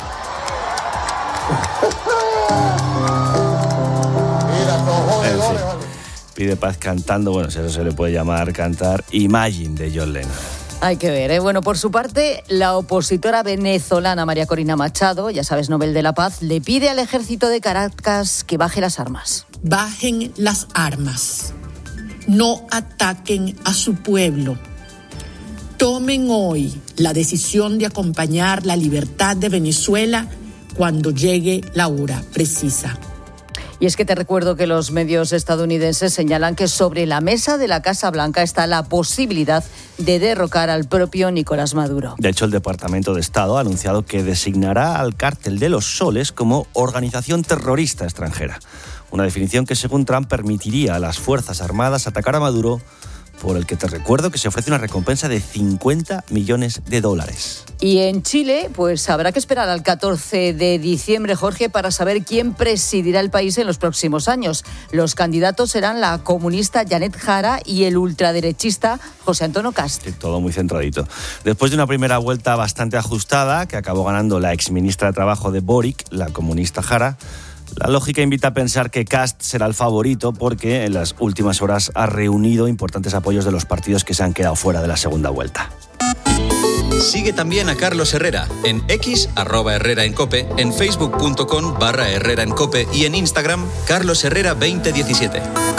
[SPEAKER 6] Mira, son jodedores, ¿vale?
[SPEAKER 2] Pide paz cantando, bueno, si eso se le puede llamar cantar, Imagine de John Lennon.
[SPEAKER 4] Hay que ver, ¿eh? Bueno, por su parte, la opositora venezolana María Corina Machado, ya sabes, Nobel de la Paz, le pide al ejército de Caracas que baje las armas.
[SPEAKER 7] Bajen las armas. No ataquen a su pueblo. Tomen hoy la decisión de acompañar la libertad de Venezuela cuando llegue la hora precisa.
[SPEAKER 4] Y es que te recuerdo que los medios estadounidenses señalan que sobre la mesa de la Casa Blanca está la posibilidad de derrocar al propio Nicolás Maduro.
[SPEAKER 2] De hecho, el Departamento de Estado ha anunciado que designará al Cártel de los Soles como organización terrorista extranjera. Una definición que, según Trump, permitiría a las Fuerzas Armadas atacar a Maduro, por el que te recuerdo que se ofrece una recompensa de $50 millones.
[SPEAKER 4] Y en Chile, pues habrá que esperar al 14 de diciembre, Jorge, para saber quién presidirá el país en los próximos años. Los candidatos serán la comunista Janet Jara y el ultraderechista José Antonio Kast.
[SPEAKER 2] Sí, todo muy centradito. Después de una primera vuelta bastante ajustada, que acabó ganando la exministra de Trabajo de Boric, la comunista Jara, la lógica invita a pensar que Kast será el favorito porque en las últimas horas ha reunido importantes apoyos de los partidos que se han quedado fuera de la segunda vuelta.
[SPEAKER 9] Sigue también a Carlos Herrera en X, @Herrera en COPE, en facebook.com/Herrera en COPE y en Instagram, Carlos Herrera 2017.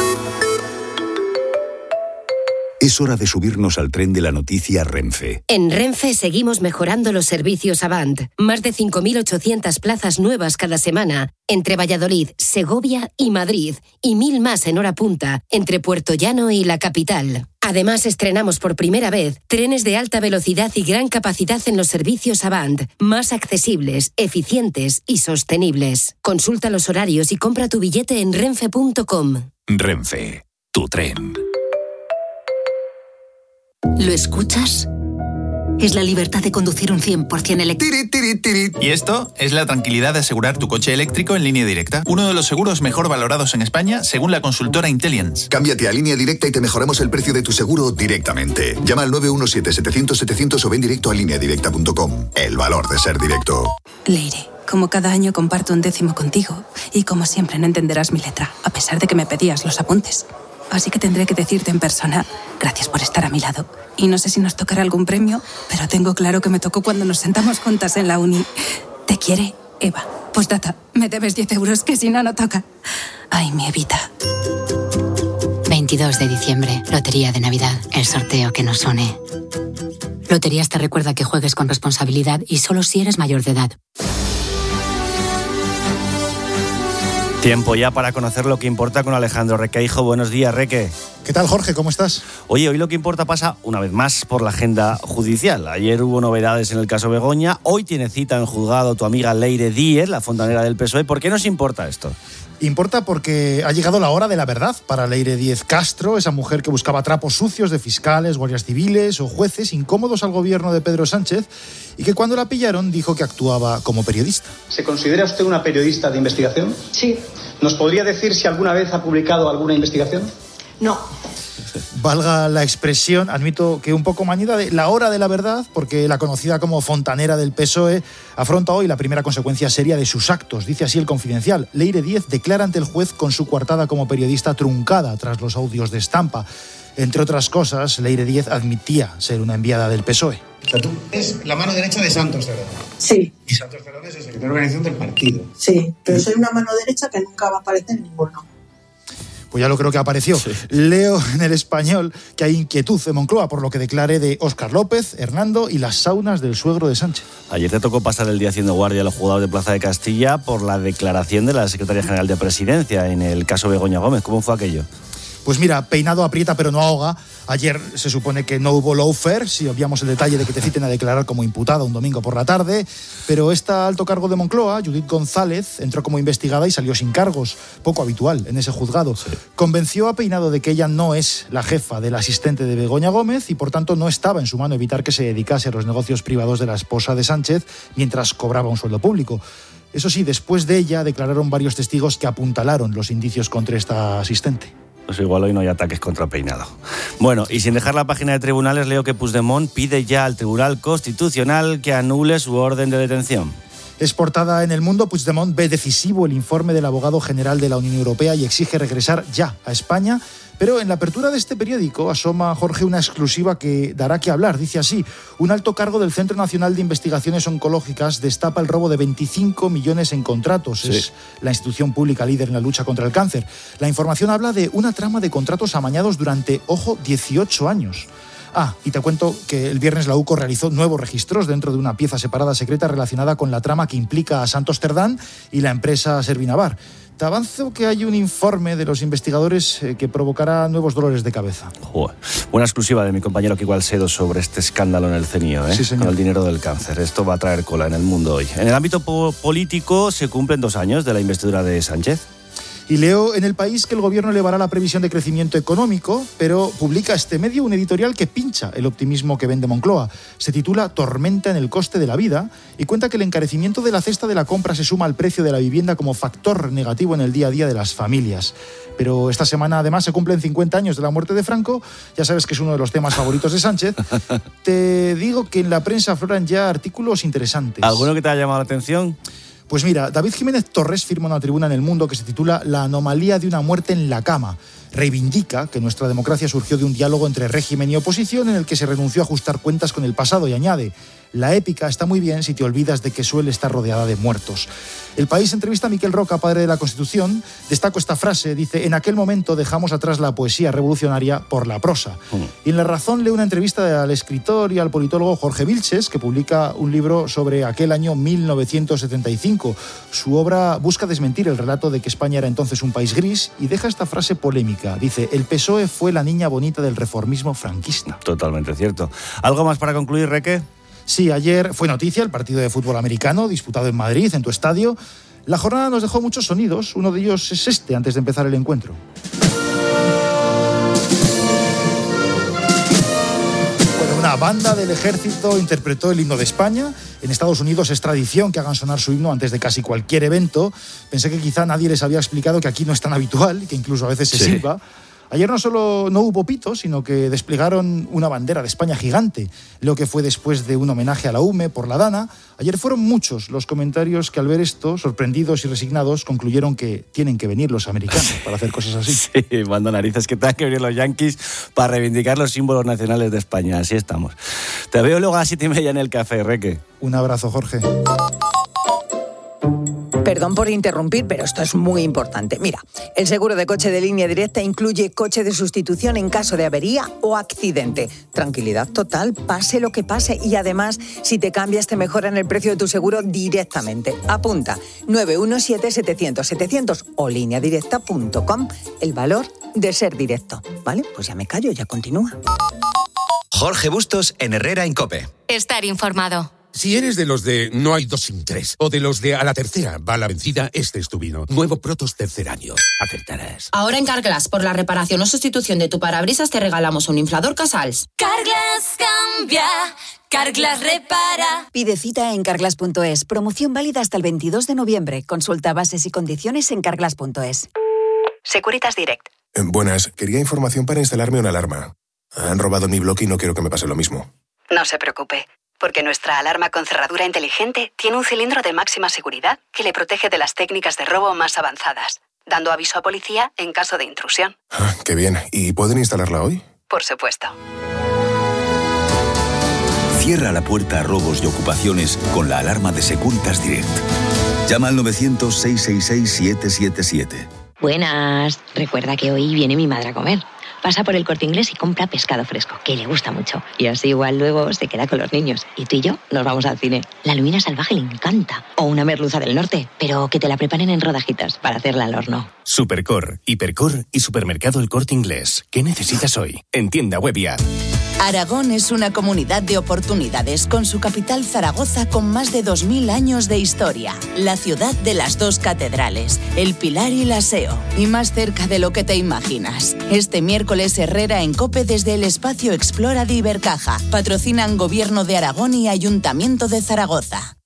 [SPEAKER 30] Es hora de subirnos al tren de la noticia Renfe.
[SPEAKER 8] En Renfe seguimos mejorando los servicios Avant. Más de 5.800 plazas nuevas cada semana, entre Valladolid, Segovia y Madrid, y 1.000 más en hora punta, entre Puerto Llano y la capital. Además, estrenamos por primera vez trenes de alta velocidad y gran capacidad en los servicios Avant, más accesibles, eficientes y sostenibles. Consulta los horarios y compra tu billete en renfe.com.
[SPEAKER 30] Renfe, tu tren.
[SPEAKER 11] ¿Lo escuchas? Es la libertad de conducir un 100% eléctrico.
[SPEAKER 28] Y esto es la tranquilidad de asegurar tu coche eléctrico en Línea Directa. Uno de los seguros mejor valorados en España, según la consultora Intelliance.
[SPEAKER 29] Cámbiate a Línea Directa y te mejoramos el precio de tu seguro directamente. Llama al 917-700-700 o ven directo a lineadirecta.com. El valor de ser directo.
[SPEAKER 12] Leire, como cada año comparto un décimo contigo y como siempre no entenderás mi letra, a pesar de que me pedías los apuntes. Así que tendré que decirte en persona, gracias por estar a mi lado. Y no sé si nos tocará algún premio, pero tengo claro que me tocó cuando nos sentamos juntas en la uni. Te quiere, Eva. Postdata, me debes 10 euros, que si no, no toca. Ay, mi Evita.
[SPEAKER 11] 22 de diciembre, Lotería de Navidad, el sorteo que nos une. Loterías te recuerda que juegues con responsabilidad y solo si eres mayor de edad.
[SPEAKER 2] Tiempo ya para conocer lo que importa con Alejandro Requeijo. Buenos días, Reque.
[SPEAKER 13] ¿Qué tal, Jorge? ¿Cómo estás?
[SPEAKER 2] Oye, hoy lo que importa pasa una vez más por la agenda judicial. Ayer hubo novedades en el caso Begoña, hoy tiene cita en juzgado tu amiga Leire Díez, la fontanera del PSOE. ¿Por qué nos importa esto?
[SPEAKER 13] Importa porque ha llegado la hora de la verdad para Leire Díez Castro, esa mujer que buscaba trapos sucios de fiscales, guardias civiles o jueces incómodos al gobierno de Pedro Sánchez y que cuando la pillaron dijo que actuaba como periodista.
[SPEAKER 14] ¿Se considera usted una periodista de investigación?
[SPEAKER 15] Sí.
[SPEAKER 14] ¿Nos podría decir si alguna vez ha publicado alguna investigación?
[SPEAKER 15] No.
[SPEAKER 13] Valga la expresión, admito que un poco mañida de la hora de la verdad, porque la conocida como fontanera del PSOE afronta hoy la primera consecuencia seria de sus actos. Dice así el Confidencial. Leire Díez declara ante el juez con su coartada como periodista truncada tras los audios de Estampa. Entre otras cosas, Leire Díez admitía ser una enviada del PSOE.
[SPEAKER 15] Es la mano derecha de Santos Cerón.
[SPEAKER 16] Sí.
[SPEAKER 14] Y Santos Cerón es el secretario de organización del partido.
[SPEAKER 16] Sí, pero soy una mano derecha que nunca va a aparecer en ninguno.
[SPEAKER 13] Pues ya lo creo que apareció. Sí. Leo en El Español que hay inquietud en Moncloa por lo que declare de Óscar López, Hernando y las saunas del suegro de Sánchez.
[SPEAKER 2] Ayer te tocó pasar el día haciendo guardia a los juzgados de Plaza de Castilla por la declaración de la secretaria general de Presidencia en el caso Begoña Gómez. ¿Cómo fue aquello?
[SPEAKER 13] Pues mira, peinado aprieta pero no ahoga. Ayer se supone que no hubo lawfare, si obviamos el detalle de que te citen a declarar como imputada un domingo por la tarde, pero esta alto cargo de Moncloa, Judith González, entró como investigada y salió sin cargos, poco habitual en ese juzgado. Sí. Convenció a Peinado de que ella no es la jefa del asistente de Begoña Gómez y por tanto no estaba en su mano evitar que se dedicase a los negocios privados de la esposa de Sánchez mientras cobraba un sueldo público. Eso sí, después de ella declararon varios testigos que apuntalaron los indicios contra esta asistente.
[SPEAKER 2] Pues igual hoy no hay ataques contra Peinado. Bueno, y sin dejar la página de tribunales, leo que Puigdemont pide ya al Tribunal Constitucional que anule su orden de detención.
[SPEAKER 13] Es portada en El Mundo. Puigdemont ve decisivo el informe del abogado general de la Unión Europea y exige regresar ya a España. Pero en la apertura de este periódico asoma, Jorge, una exclusiva que dará que hablar. Dice así: un alto cargo del Centro Nacional de Investigaciones Oncológicas destapa el robo de 25 millones en contratos. Sí. Es la institución pública líder en la lucha contra el cáncer. La información habla de una trama de contratos amañados durante, ojo, 18 años. Y te cuento que el viernes la UCO realizó nuevos registros dentro de una pieza separada secreta relacionada con la trama que implica a Santos Cerdán y la empresa Servinavar. Te avanzo que hay un informe de los investigadores que provocará nuevos dolores de cabeza.
[SPEAKER 2] Joder. Buena exclusiva de mi compañero Kiko Alcedo sobre este escándalo en el CNIO,
[SPEAKER 13] Sí, señor.
[SPEAKER 2] Con el dinero del cáncer. Esto va a traer cola en el mundo hoy. En el ámbito político se cumplen 2 años de la investidura de Sánchez.
[SPEAKER 13] Y leo en El País que el gobierno elevará la previsión de crecimiento económico, pero publica este medio un editorial que pincha el optimismo que vende Moncloa. Se titula Tormenta en el coste de la vida y cuenta que el encarecimiento de la cesta de la compra se suma al precio de la vivienda como factor negativo en el día a día de las familias. Pero esta semana además se cumplen 50 años de la muerte de Franco. Ya sabes que es uno de los temas favoritos de Sánchez. Te digo que en la prensa afloran ya artículos interesantes.
[SPEAKER 2] ¿Alguno que te haya llamado la atención?
[SPEAKER 13] Pues mira, David Jiménez Torres firma una tribuna en El Mundo que se titula La anomalía de una muerte en la cama. Reivindica que nuestra democracia surgió de un diálogo entre régimen y oposición en el que se renunció a ajustar cuentas con el pasado y añade: la épica está muy bien si te olvidas de que suele estar rodeada de muertos. El País entrevista a Miquel Roca, padre de la Constitución. Destaco esta frase, dice: en aquel momento dejamos atrás la poesía revolucionaria por la prosa. Y en La Razón lee una entrevista al escritor y al politólogo Jorge Vilches, que publica un libro sobre aquel año 1975. Su obra busca desmentir el relato de que España era entonces un país gris y deja esta frase polémica. Dice: el PSOE fue la niña bonita del reformismo franquista.
[SPEAKER 2] Totalmente cierto. ¿Algo más para concluir, Reque?
[SPEAKER 13] Sí, ayer fue noticia el partido de fútbol americano disputado en Madrid, en tu estadio. La jornada nos dejó muchos sonidos. Uno de ellos es este, antes de empezar el encuentro. Bueno, una banda del ejército interpretó el himno de España. En Estados Unidos es tradición que hagan sonar su himno antes de casi cualquier evento. Pensé que quizá nadie les había explicado que aquí no es tan habitual y que incluso a veces se silba. Ayer no solo no hubo pitos, sino que desplegaron una bandera de España gigante, lo que fue después de un homenaje a la UME por la Dana. Ayer fueron muchos los comentarios que al ver esto, sorprendidos y resignados, concluyeron que tienen que venir los americanos para hacer cosas así.
[SPEAKER 2] Sí, manda narices, que tengan que venir los yanquis para reivindicar los símbolos nacionales de España. Así estamos. Te veo luego a las 7:30 en el café, Reque.
[SPEAKER 13] Un abrazo, Jorge.
[SPEAKER 17] Perdón por interrumpir, pero esto es muy importante. Mira, el seguro de coche de Línea Directa incluye coche de sustitución en caso de avería o accidente. Tranquilidad total, pase lo que pase. Y además, si te cambias, te mejoran el precio de tu seguro directamente. Apunta, 917-700-700 o lineadirecta.com. El valor de ser directo. ¿Vale? Pues ya me callo, ya continúa.
[SPEAKER 9] Jorge Bustos en Herrera en COPE.
[SPEAKER 10] Estar informado.
[SPEAKER 18] Si eres de los de no hay dos sin tres, o de los de a la tercera va la vencida, este es tu vino. Nuevo Protos tercer año. Acertarás.
[SPEAKER 19] Ahora en Carglass, por la reparación o sustitución de tu parabrisas, te regalamos un inflador Casals.
[SPEAKER 20] Carglass cambia, Carglass repara.
[SPEAKER 21] Pide cita en carglass.es. Promoción válida hasta el 22 de noviembre. Consulta bases y condiciones en carglass.es.
[SPEAKER 22] Securitas Direct.
[SPEAKER 23] Buenas, quería información para instalarme una alarma. Han robado mi bloque y no quiero que me pase lo mismo.
[SPEAKER 22] No se preocupe, porque nuestra alarma con cerradura inteligente tiene un cilindro de máxima seguridad que le protege de las técnicas de robo más avanzadas, dando aviso a policía en caso de intrusión.
[SPEAKER 23] Ah, qué bien. ¿Y pueden instalarla hoy?
[SPEAKER 22] Por supuesto.
[SPEAKER 30] Cierra la puerta a robos y ocupaciones con la alarma de Securitas Direct. Llama al 900-666-777.
[SPEAKER 24] Buenas. Recuerda que hoy viene mi madre a comer. Pasa por el Corte Inglés y compra pescado fresco, que le gusta mucho. Y así igual luego se queda con los niños. Y tú y yo nos vamos al cine. La lubina salvaje le encanta. O una merluza del norte, pero que te la preparen en rodajitas para hacerla al horno.
[SPEAKER 25] Supercor, Hipercor y Supermercado El Corte Inglés. ¿Qué necesitas hoy? En tienda web y app.
[SPEAKER 26] Aragón es una comunidad de oportunidades con su capital Zaragoza con más de 2000 años de historia. La ciudad de las dos catedrales, el Pilar y la SEO. Y más cerca de lo que te imaginas. Este miércoles Herrera en COPE desde el espacio Explora de Ibercaja. Patrocinan Gobierno de Aragón y Ayuntamiento de Zaragoza.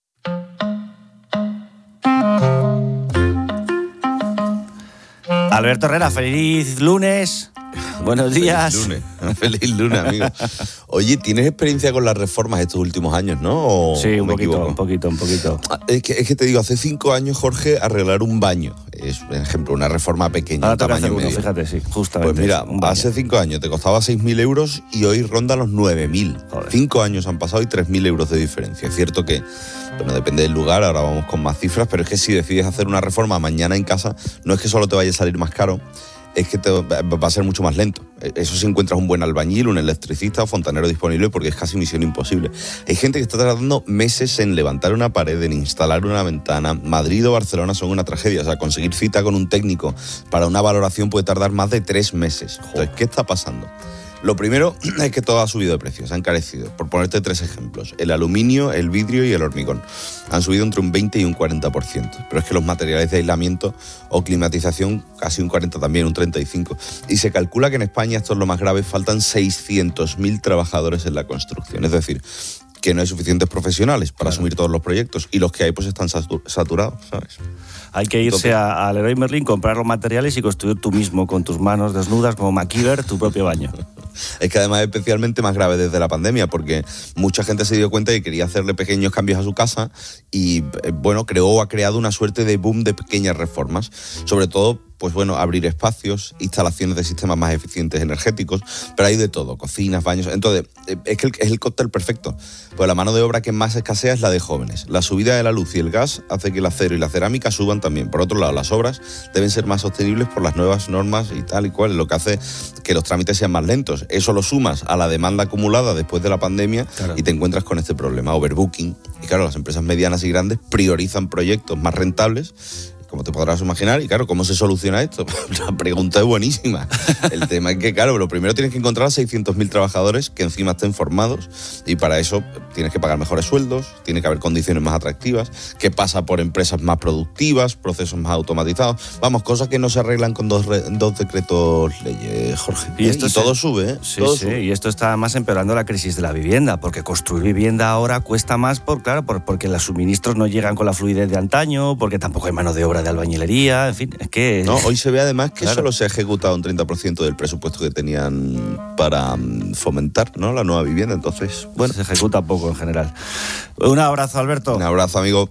[SPEAKER 2] Alberto Herrera, feliz lunes. Buenos días.
[SPEAKER 26] Feliz lunes, amigo. Oye, ¿tienes experiencia con las reformas estos últimos años, no?
[SPEAKER 2] Sí, un poquito.
[SPEAKER 26] Es que te digo, hace 5 años, Jorge, arreglar un baño es, por ejemplo, una reforma pequeña.
[SPEAKER 2] Ahora toca hacer uno, fíjate, sí, justamente.
[SPEAKER 26] Pues mira, hace 5 años te costaba 6.000 euros y hoy ronda los 9.000. 5 años han pasado y 3.000 euros de diferencia. Es cierto que, bueno, depende del lugar, ahora vamos con más cifras, pero es que si decides hacer una reforma mañana en casa, no es que solo te vaya a salir más caro, es que te va a ser mucho más lento. Eso si encuentras un buen albañil, un electricista o fontanero disponible, porque es casi misión imposible. Hay gente que está tardando meses en levantar una pared, en instalar una ventana. Madrid o Barcelona son una tragedia. O sea, conseguir cita con un técnico para una valoración puede tardar más de 3 meses. Entonces, ¿qué está pasando? Lo primero es que todo ha subido de precio, se ha encarecido. Por ponerte 3 ejemplos, el aluminio, el vidrio y el hormigón han subido entre un 20 y un 40%. Pero es que los materiales de aislamiento o climatización casi un 40 también, un 35%. Y se calcula que en España, esto es lo más grave, faltan 600.000 trabajadores en la construcción. Es decir, que no hay suficientes profesionales para asumir todos los proyectos y los que hay pues están saturados, ¿sabes?
[SPEAKER 2] Hay que irse a Leroy Merlin, comprar los materiales y construir tú mismo con tus manos desnudas como MacGyver tu propio baño.
[SPEAKER 26] Es que además es especialmente más grave desde la pandemia porque mucha gente se dio cuenta de que quería hacerle pequeños cambios a su casa y, bueno, ha creado una suerte de boom de pequeñas reformas. Sobre todo, pues bueno, abrir espacios, instalaciones de sistemas más eficientes energéticos, pero hay de todo, cocinas, baños. Entonces, es que es el cóctel perfecto. Pues la mano de obra que más escasea es la de jóvenes. La subida de la luz y el gas hace que el acero y la cerámica suban también. Por otro lado, las obras deben ser más sostenibles por las nuevas normas y tal y cual, lo que hace que los trámites sean más lentos. Eso lo sumas a la demanda acumulada después de la pandemia, claro, y te encuentras con este problema, overbooking. Y claro, las empresas medianas y grandes priorizan proyectos más rentables, como te podrás imaginar. Y claro, ¿cómo se soluciona esto? La pregunta es buenísima. El tema es que, claro, lo primero tienes que encontrar a 600.000 trabajadores que encima estén formados, y para eso tienes que pagar mejores sueldos, tiene que haber condiciones más atractivas, que pasa por empresas más productivas, procesos más automatizados. Vamos, cosas que no se arreglan con dos decretos leyes, Jorge. Y todo sube, ¿eh?
[SPEAKER 2] Sí, y esto está más empeorando la crisis de la vivienda, porque construir vivienda ahora cuesta más, porque los suministros no llegan con la fluidez de antaño, porque tampoco hay mano de obra de albañilería, en fin, es que...
[SPEAKER 26] No, hoy se ve además que solo se ha ejecutado un 30% del presupuesto que tenían para fomentar, ¿no?, la nueva vivienda, entonces, bueno...
[SPEAKER 2] Se ejecuta poco en general. Un abrazo, Alberto.
[SPEAKER 26] Un abrazo, amigo.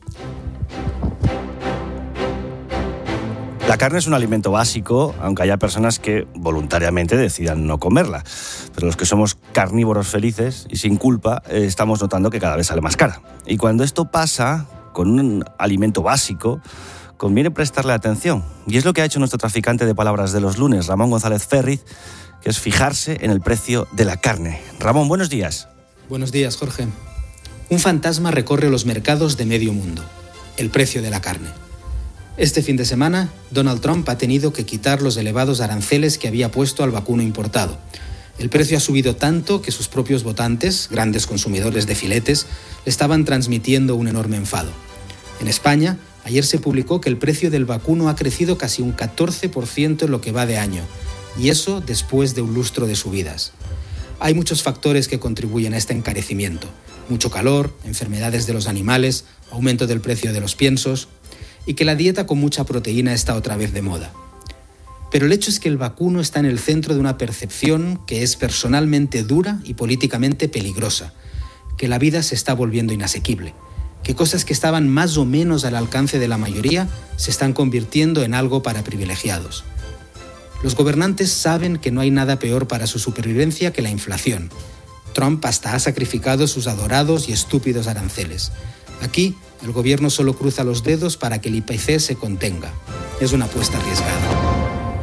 [SPEAKER 2] La carne es un alimento básico, aunque haya personas que voluntariamente decidan no comerla. Pero los que somos carnívoros felices y sin culpa, estamos notando que cada vez sale más cara. Y cuando esto pasa, con un alimento básico, conviene prestarle atención. Y es lo que ha hecho nuestro traficante de palabras de los lunes, Ramón González Ferriz, que es fijarse en el precio de la carne. Ramón, buenos días.
[SPEAKER 1] Buenos días, Jorge. Un fantasma recorre los mercados de medio mundo: el precio de la carne. Este fin de semana, Donald Trump ha tenido que quitar los elevados aranceles que había puesto al vacuno importado. El precio ha subido tanto que sus propios votantes, grandes consumidores de filetes, le estaban transmitiendo un enorme enfado. En España, ayer se publicó que el precio del vacuno ha crecido casi un 14% en lo que va de año, y eso después de un lustro de subidas. Hay muchos factores que contribuyen a este encarecimiento: mucho calor, enfermedades de los animales, aumento del precio de los piensos, y que la dieta con mucha proteína está otra vez de moda. Pero el hecho es que el vacuno está en el centro de una percepción que es personalmente dura y políticamente peligrosa, que la vida se está volviendo inasequible, que cosas que estaban más o menos al alcance de la mayoría se están convirtiendo en algo para privilegiados. Los gobernantes saben que no hay nada peor para su supervivencia que la inflación. Trump hasta ha sacrificado sus adorados y estúpidos aranceles. Aquí, el gobierno solo cruza los dedos para que el IPC se contenga. Es una apuesta arriesgada.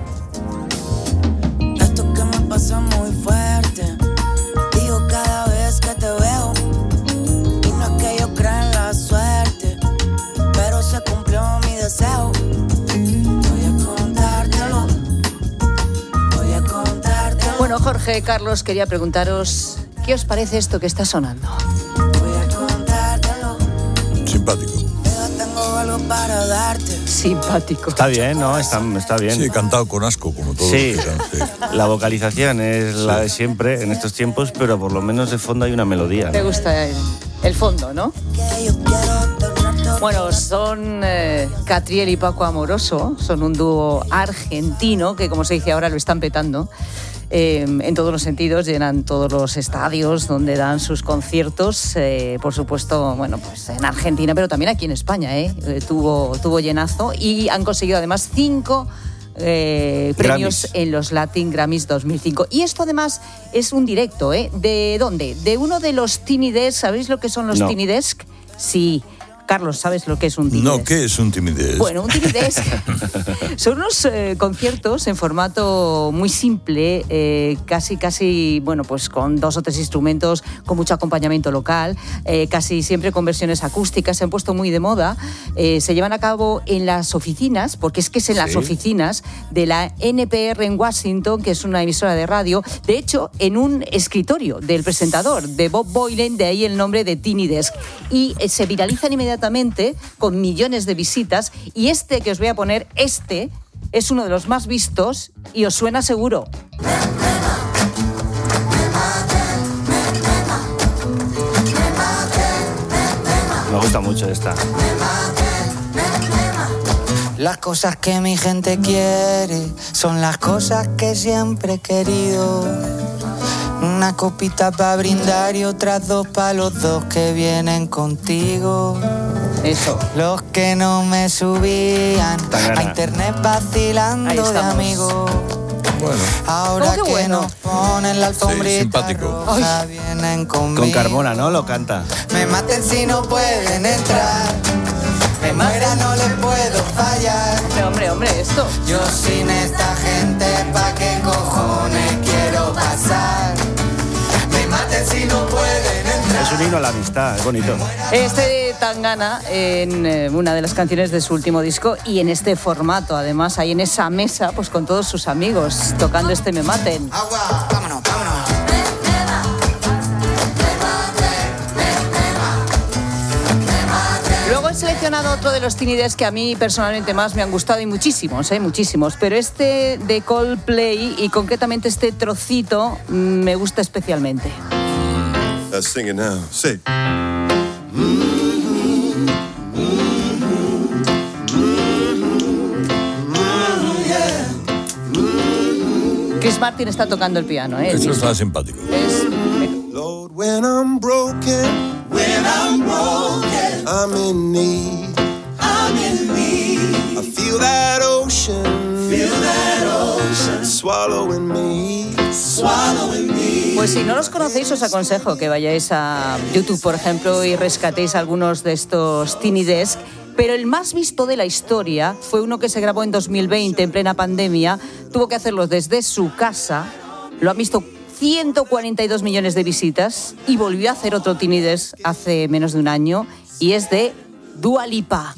[SPEAKER 3] Esto que me pasa muy fuerte, digo cada vez que te veo, y no es que yo crea en la suerte, pero se cumplió mi deseo.
[SPEAKER 4] Bueno, Jorge, Carlos, quería preguntaros, ¿qué os parece esto que está sonando?
[SPEAKER 5] Simpático.
[SPEAKER 4] Simpático.
[SPEAKER 2] Está bien, ¿no? Está bien.
[SPEAKER 5] Sí, cantado con asco, como todos.
[SPEAKER 2] Sí, la vocalización es la de siempre en estos tiempos, pero por lo menos de fondo hay una melodía, ¿no?
[SPEAKER 4] Te gusta el fondo, ¿no? Bueno, son Catriel y Paco Amoroso, son un dúo argentino que, como se dice ahora, lo están petando. En todos los sentidos, llenan todos los estadios donde dan sus conciertos, por supuesto, bueno, pues en Argentina, pero también aquí en España, tuvo llenazo, y han conseguido además 5 premios
[SPEAKER 2] Grammys
[SPEAKER 4] en los Latin Grammys 2005. Y esto además es un directo, ¿de dónde? De uno de los Tiny Desk. ¿Sabéis lo que son los Tiny Desk? Sí. Carlos, ¿sabes lo que es un Tiny Desk?
[SPEAKER 5] No, ¿qué es un Tiny Desk?
[SPEAKER 4] Bueno, un Tiny Desk son unos conciertos en formato muy simple, casi, bueno, pues con 2 o 3 instrumentos, con mucho acompañamiento local, casi siempre con versiones acústicas. Se han puesto muy de moda. Se llevan a cabo en las oficinas, porque es que es en las oficinas de la NPR en Washington, que es una emisora de radio. De hecho, en un escritorio del presentador, de Bob Boilen, de ahí el nombre de Tiny Desk. Y se viralizan inmediatamente con millones de visitas, y este que os voy a poner, es uno de los más vistos y os suena seguro.
[SPEAKER 2] Me gusta mucho esta.
[SPEAKER 3] Las cosas que mi gente quiere son las cosas que siempre he querido. Una copita para brindar y otras 2 para los 2 que vienen contigo.
[SPEAKER 4] Eso.
[SPEAKER 3] Los que no me subían a internet vacilando de amigos.
[SPEAKER 5] Bueno.
[SPEAKER 3] Ahora que bueno, nos ponen la alfombrita roja, vienen conmigo.
[SPEAKER 2] Con Carmona, ¿no? Lo canta.
[SPEAKER 3] Me maten si no pueden entrar. Me muera, no les puedo fallar.
[SPEAKER 4] Hombre, esto.
[SPEAKER 3] Yo sin esta gente, ¿pa' qué cojones quiero pasar? Me maten si no pueden entrar.
[SPEAKER 2] Es un himno a la amistad, es bonito.
[SPEAKER 4] Tangana en una de las canciones de su último disco, y en este formato, además, ahí en esa mesa, pues con todos sus amigos, tocando este Me Maten.
[SPEAKER 3] Agua, vámonos.
[SPEAKER 4] Luego he seleccionado otro de los Tiny Desk que a mí personalmente más me han gustado, y muchísimos, pero este de Coldplay, y concretamente este trocito, me gusta especialmente.
[SPEAKER 5] Let's sing it now. Say.
[SPEAKER 4] Chris Martin está tocando el piano,
[SPEAKER 5] Eso está simpático.
[SPEAKER 3] Lord, when I'm broken, I'm in need. I feel that ocean, swallowing me.
[SPEAKER 4] Pues si no los conocéis, os aconsejo que vayáis a YouTube, por ejemplo, y rescatéis algunos de estos Tiny Desk. Pero el más visto de la historia fue uno que se grabó en 2020, en plena pandemia. Tuvo que hacerlo desde su casa. Lo han visto 142 millones de visitas y volvió a hacer otro Tiny Desk hace menos de un año. Y es de Dua Lipa.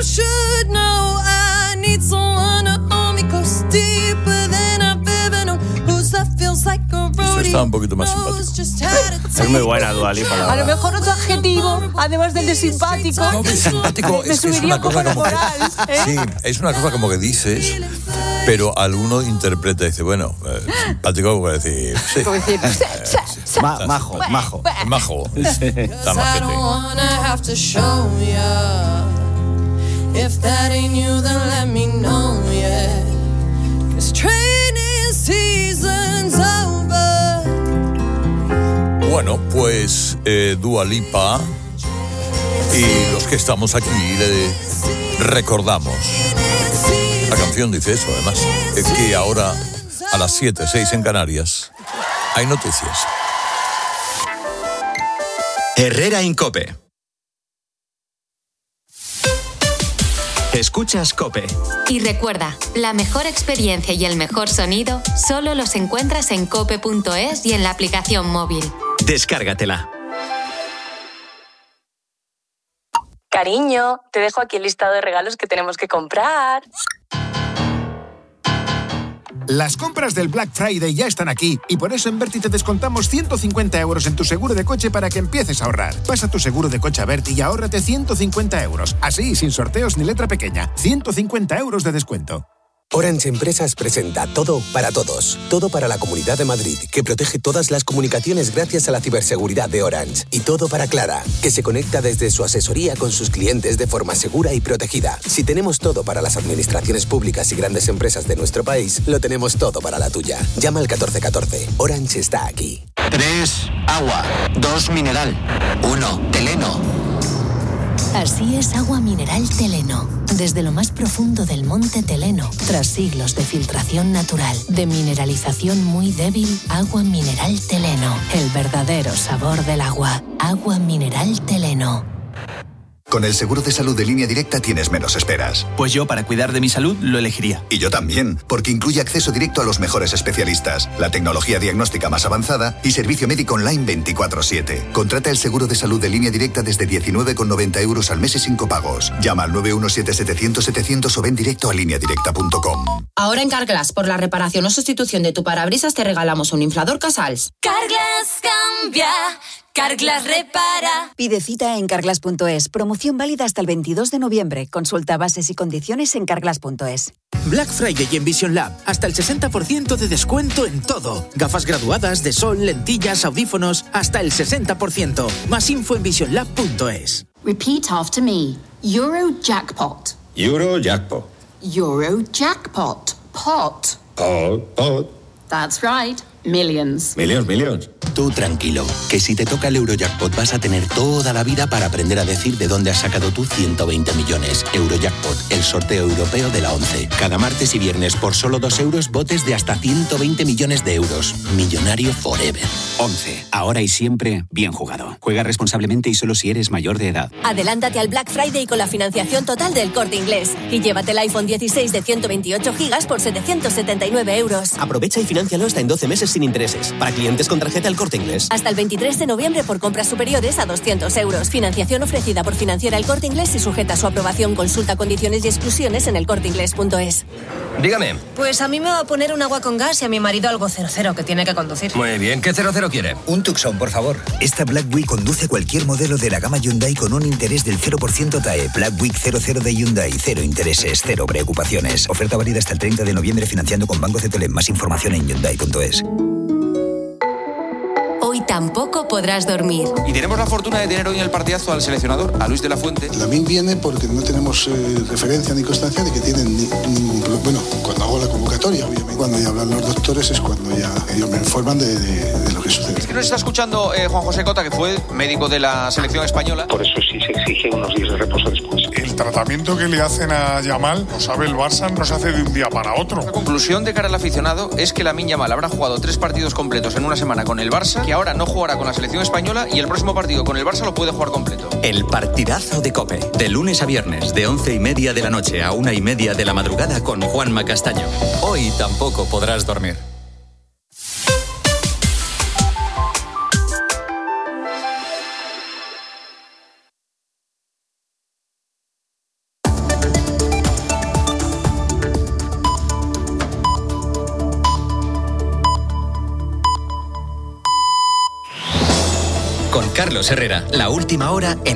[SPEAKER 5] Eso está un poquito más simpático.
[SPEAKER 2] Es muy buena Dua Lipa, la
[SPEAKER 4] A lo
[SPEAKER 2] verdad.
[SPEAKER 4] mejor otro adjetivo, además del de simpático.
[SPEAKER 5] No, simpático
[SPEAKER 4] me
[SPEAKER 5] es que es
[SPEAKER 4] subiría
[SPEAKER 5] una
[SPEAKER 4] un poco
[SPEAKER 5] cosa
[SPEAKER 4] la
[SPEAKER 5] como que...
[SPEAKER 4] moral, ¿eh?
[SPEAKER 5] Sí, es una cosa como que dices, pero alguno interpreta y dice, bueno, simpático puede decir... Sí.
[SPEAKER 4] Como decir,
[SPEAKER 2] Majo.
[SPEAKER 5] Majo. Está majete.
[SPEAKER 6] If that ain't you, then let me know, yeah. 'Cause training season's over.
[SPEAKER 5] Bueno, pues Dua Lipa y los que estamos aquí le recordamos. La canción dice eso, además, que ahora a las 7:06 en Canarias hay noticias.
[SPEAKER 9] Herrera en COPE. Escuchas COPE.
[SPEAKER 10] Y recuerda, la mejor experiencia y el mejor sonido solo los encuentras en cope.es y en la aplicación móvil.
[SPEAKER 9] Descárgatela.
[SPEAKER 7] Cariño, te dejo aquí el listado de regalos que tenemos que comprar.
[SPEAKER 8] Las compras del Black Friday ya están aquí y por eso en Berti te descontamos 150 euros en tu seguro de coche para que empieces a ahorrar. Pasa tu seguro de coche a Berti y ahórrate 150 euros. Así, sin sorteos ni letra pequeña. 150 euros de descuento.
[SPEAKER 11] Orange Empresas presenta Todo para Todos. Todo para la Comunidad de Madrid, que protege todas las comunicaciones gracias a la ciberseguridad de Orange. Y todo para Clara, que se conecta desde su asesoría con sus clientes de forma segura y protegida. Si tenemos todo para las administraciones públicas y grandes empresas de nuestro país, lo tenemos todo para la tuya. Llama al 1414. Orange está aquí.
[SPEAKER 12] 3. Agua. 2. Mineral. 1. Teleno.
[SPEAKER 14] Así es agua mineral Teleno, desde lo más profundo del monte Teleno, tras siglos de filtración natural, de mineralización muy débil, agua mineral Teleno, el verdadero sabor del agua, agua mineral Teleno.
[SPEAKER 15] Con el seguro de salud de Línea Directa tienes menos esperas.
[SPEAKER 27] Pues yo, para cuidar de mi salud, lo elegiría.
[SPEAKER 15] Y yo también, porque incluye acceso directo a los mejores especialistas, la tecnología diagnóstica más avanzada y servicio médico online 24/7. Contrata el seguro de salud de Línea Directa desde 19,90 euros al mes y sin copagos. Llama al 917-700-700 o ven directo a lineadirecta.com.
[SPEAKER 19] Ahora en Carglass, por la reparación o sustitución de tu parabrisas, te regalamos un inflador Casals.
[SPEAKER 20] Carglass cambia, Carglass repara.
[SPEAKER 21] Pide cita en carglass.es. Promoción válida hasta el 22 de noviembre. Consulta bases y condiciones en carglass.es.
[SPEAKER 28] Black Friday en Vision Lab. Hasta el 60% de descuento en todo. Gafas graduadas de sol, lentillas, audífonos. Hasta el 60%. Más info en visionlab.es.
[SPEAKER 29] Repeat after me. Eurojackpot.
[SPEAKER 31] Eurojackpot.
[SPEAKER 29] Eurojackpot. Pot.
[SPEAKER 31] Pot.
[SPEAKER 29] That's right. Millions.
[SPEAKER 31] Millions.
[SPEAKER 12] Tú tranquilo, que si te toca el Eurojackpot vas a tener toda la vida para aprender a decir de dónde has sacado tú 120 millones. Eurojackpot, el sorteo europeo de la 11. Cada martes y viernes por solo 2 euros, botes de hasta 120 millones de euros. Millonario forever.
[SPEAKER 32] 11. Ahora y siempre, bien jugado. Juega responsablemente y solo si eres mayor de edad.
[SPEAKER 33] Adelántate al Black Friday con la financiación total del Corte Inglés y llévate el iPhone 16 de 128 gigas por 779 euros.
[SPEAKER 34] Aprovecha y financialo hasta en 12 meses sin intereses. Para clientes con tarjeta El Corte Inglés.
[SPEAKER 33] Hasta el 23 de noviembre por compras superiores a 200 euros. Financiación ofrecida por Financiera El Corte Inglés y sujeta a su aprobación. Consulta condiciones y exclusiones en elcorteinglés.es.
[SPEAKER 31] Dígame.
[SPEAKER 33] Pues a mí me va a poner un agua con gas y a mi marido algo 00 que tiene que conducir.
[SPEAKER 31] Muy bien, ¿qué 00 quiere?
[SPEAKER 35] Un Tucson, por favor. Esta Black Week conduce cualquier modelo de la gama Hyundai con un interés del 0% TAE. Black Week 00 de Hyundai. 0 intereses, 0 preocupaciones. Oferta válida hasta el 30 de noviembre financiando con Banco Cetelem. Más información en Hyundai.es.
[SPEAKER 14] Hoy
[SPEAKER 10] tampoco podrás dormir.
[SPEAKER 1] Y tenemos la fortuna de tener hoy en el partidazo al seleccionador, a Luis de la Fuente.
[SPEAKER 2] Lamine viene porque no tenemos referencia ni constancia de que tienen ningún problema. Bueno, cuando hago la convocatoria, obviamente. Cuando ya hablan los doctores es cuando ya ellos me informan de lo que sucede.
[SPEAKER 1] Es que nos está escuchando Juan José Cota, que fue médico de la selección española.
[SPEAKER 3] Por eso sí se exige unos días de reposo después.
[SPEAKER 4] El tratamiento que le hacen a Yamal, lo sabe el Barça, no se hace de un día para otro.
[SPEAKER 1] La conclusión de cara al aficionado es que Lamine Yamal habrá jugado 3 partidos completos en una semana con el Barça, que ahora no jugará con la selección española y el próximo partido con el Barça lo puede jugar completo.
[SPEAKER 9] El partidazo de COPE, de lunes a viernes, de 11:30 de la noche a 1:30 de la madrugada con Juanma Castaño.
[SPEAKER 6] Hoy tampoco podrás dormir.
[SPEAKER 9] Con Carlos Herrera, la última hora en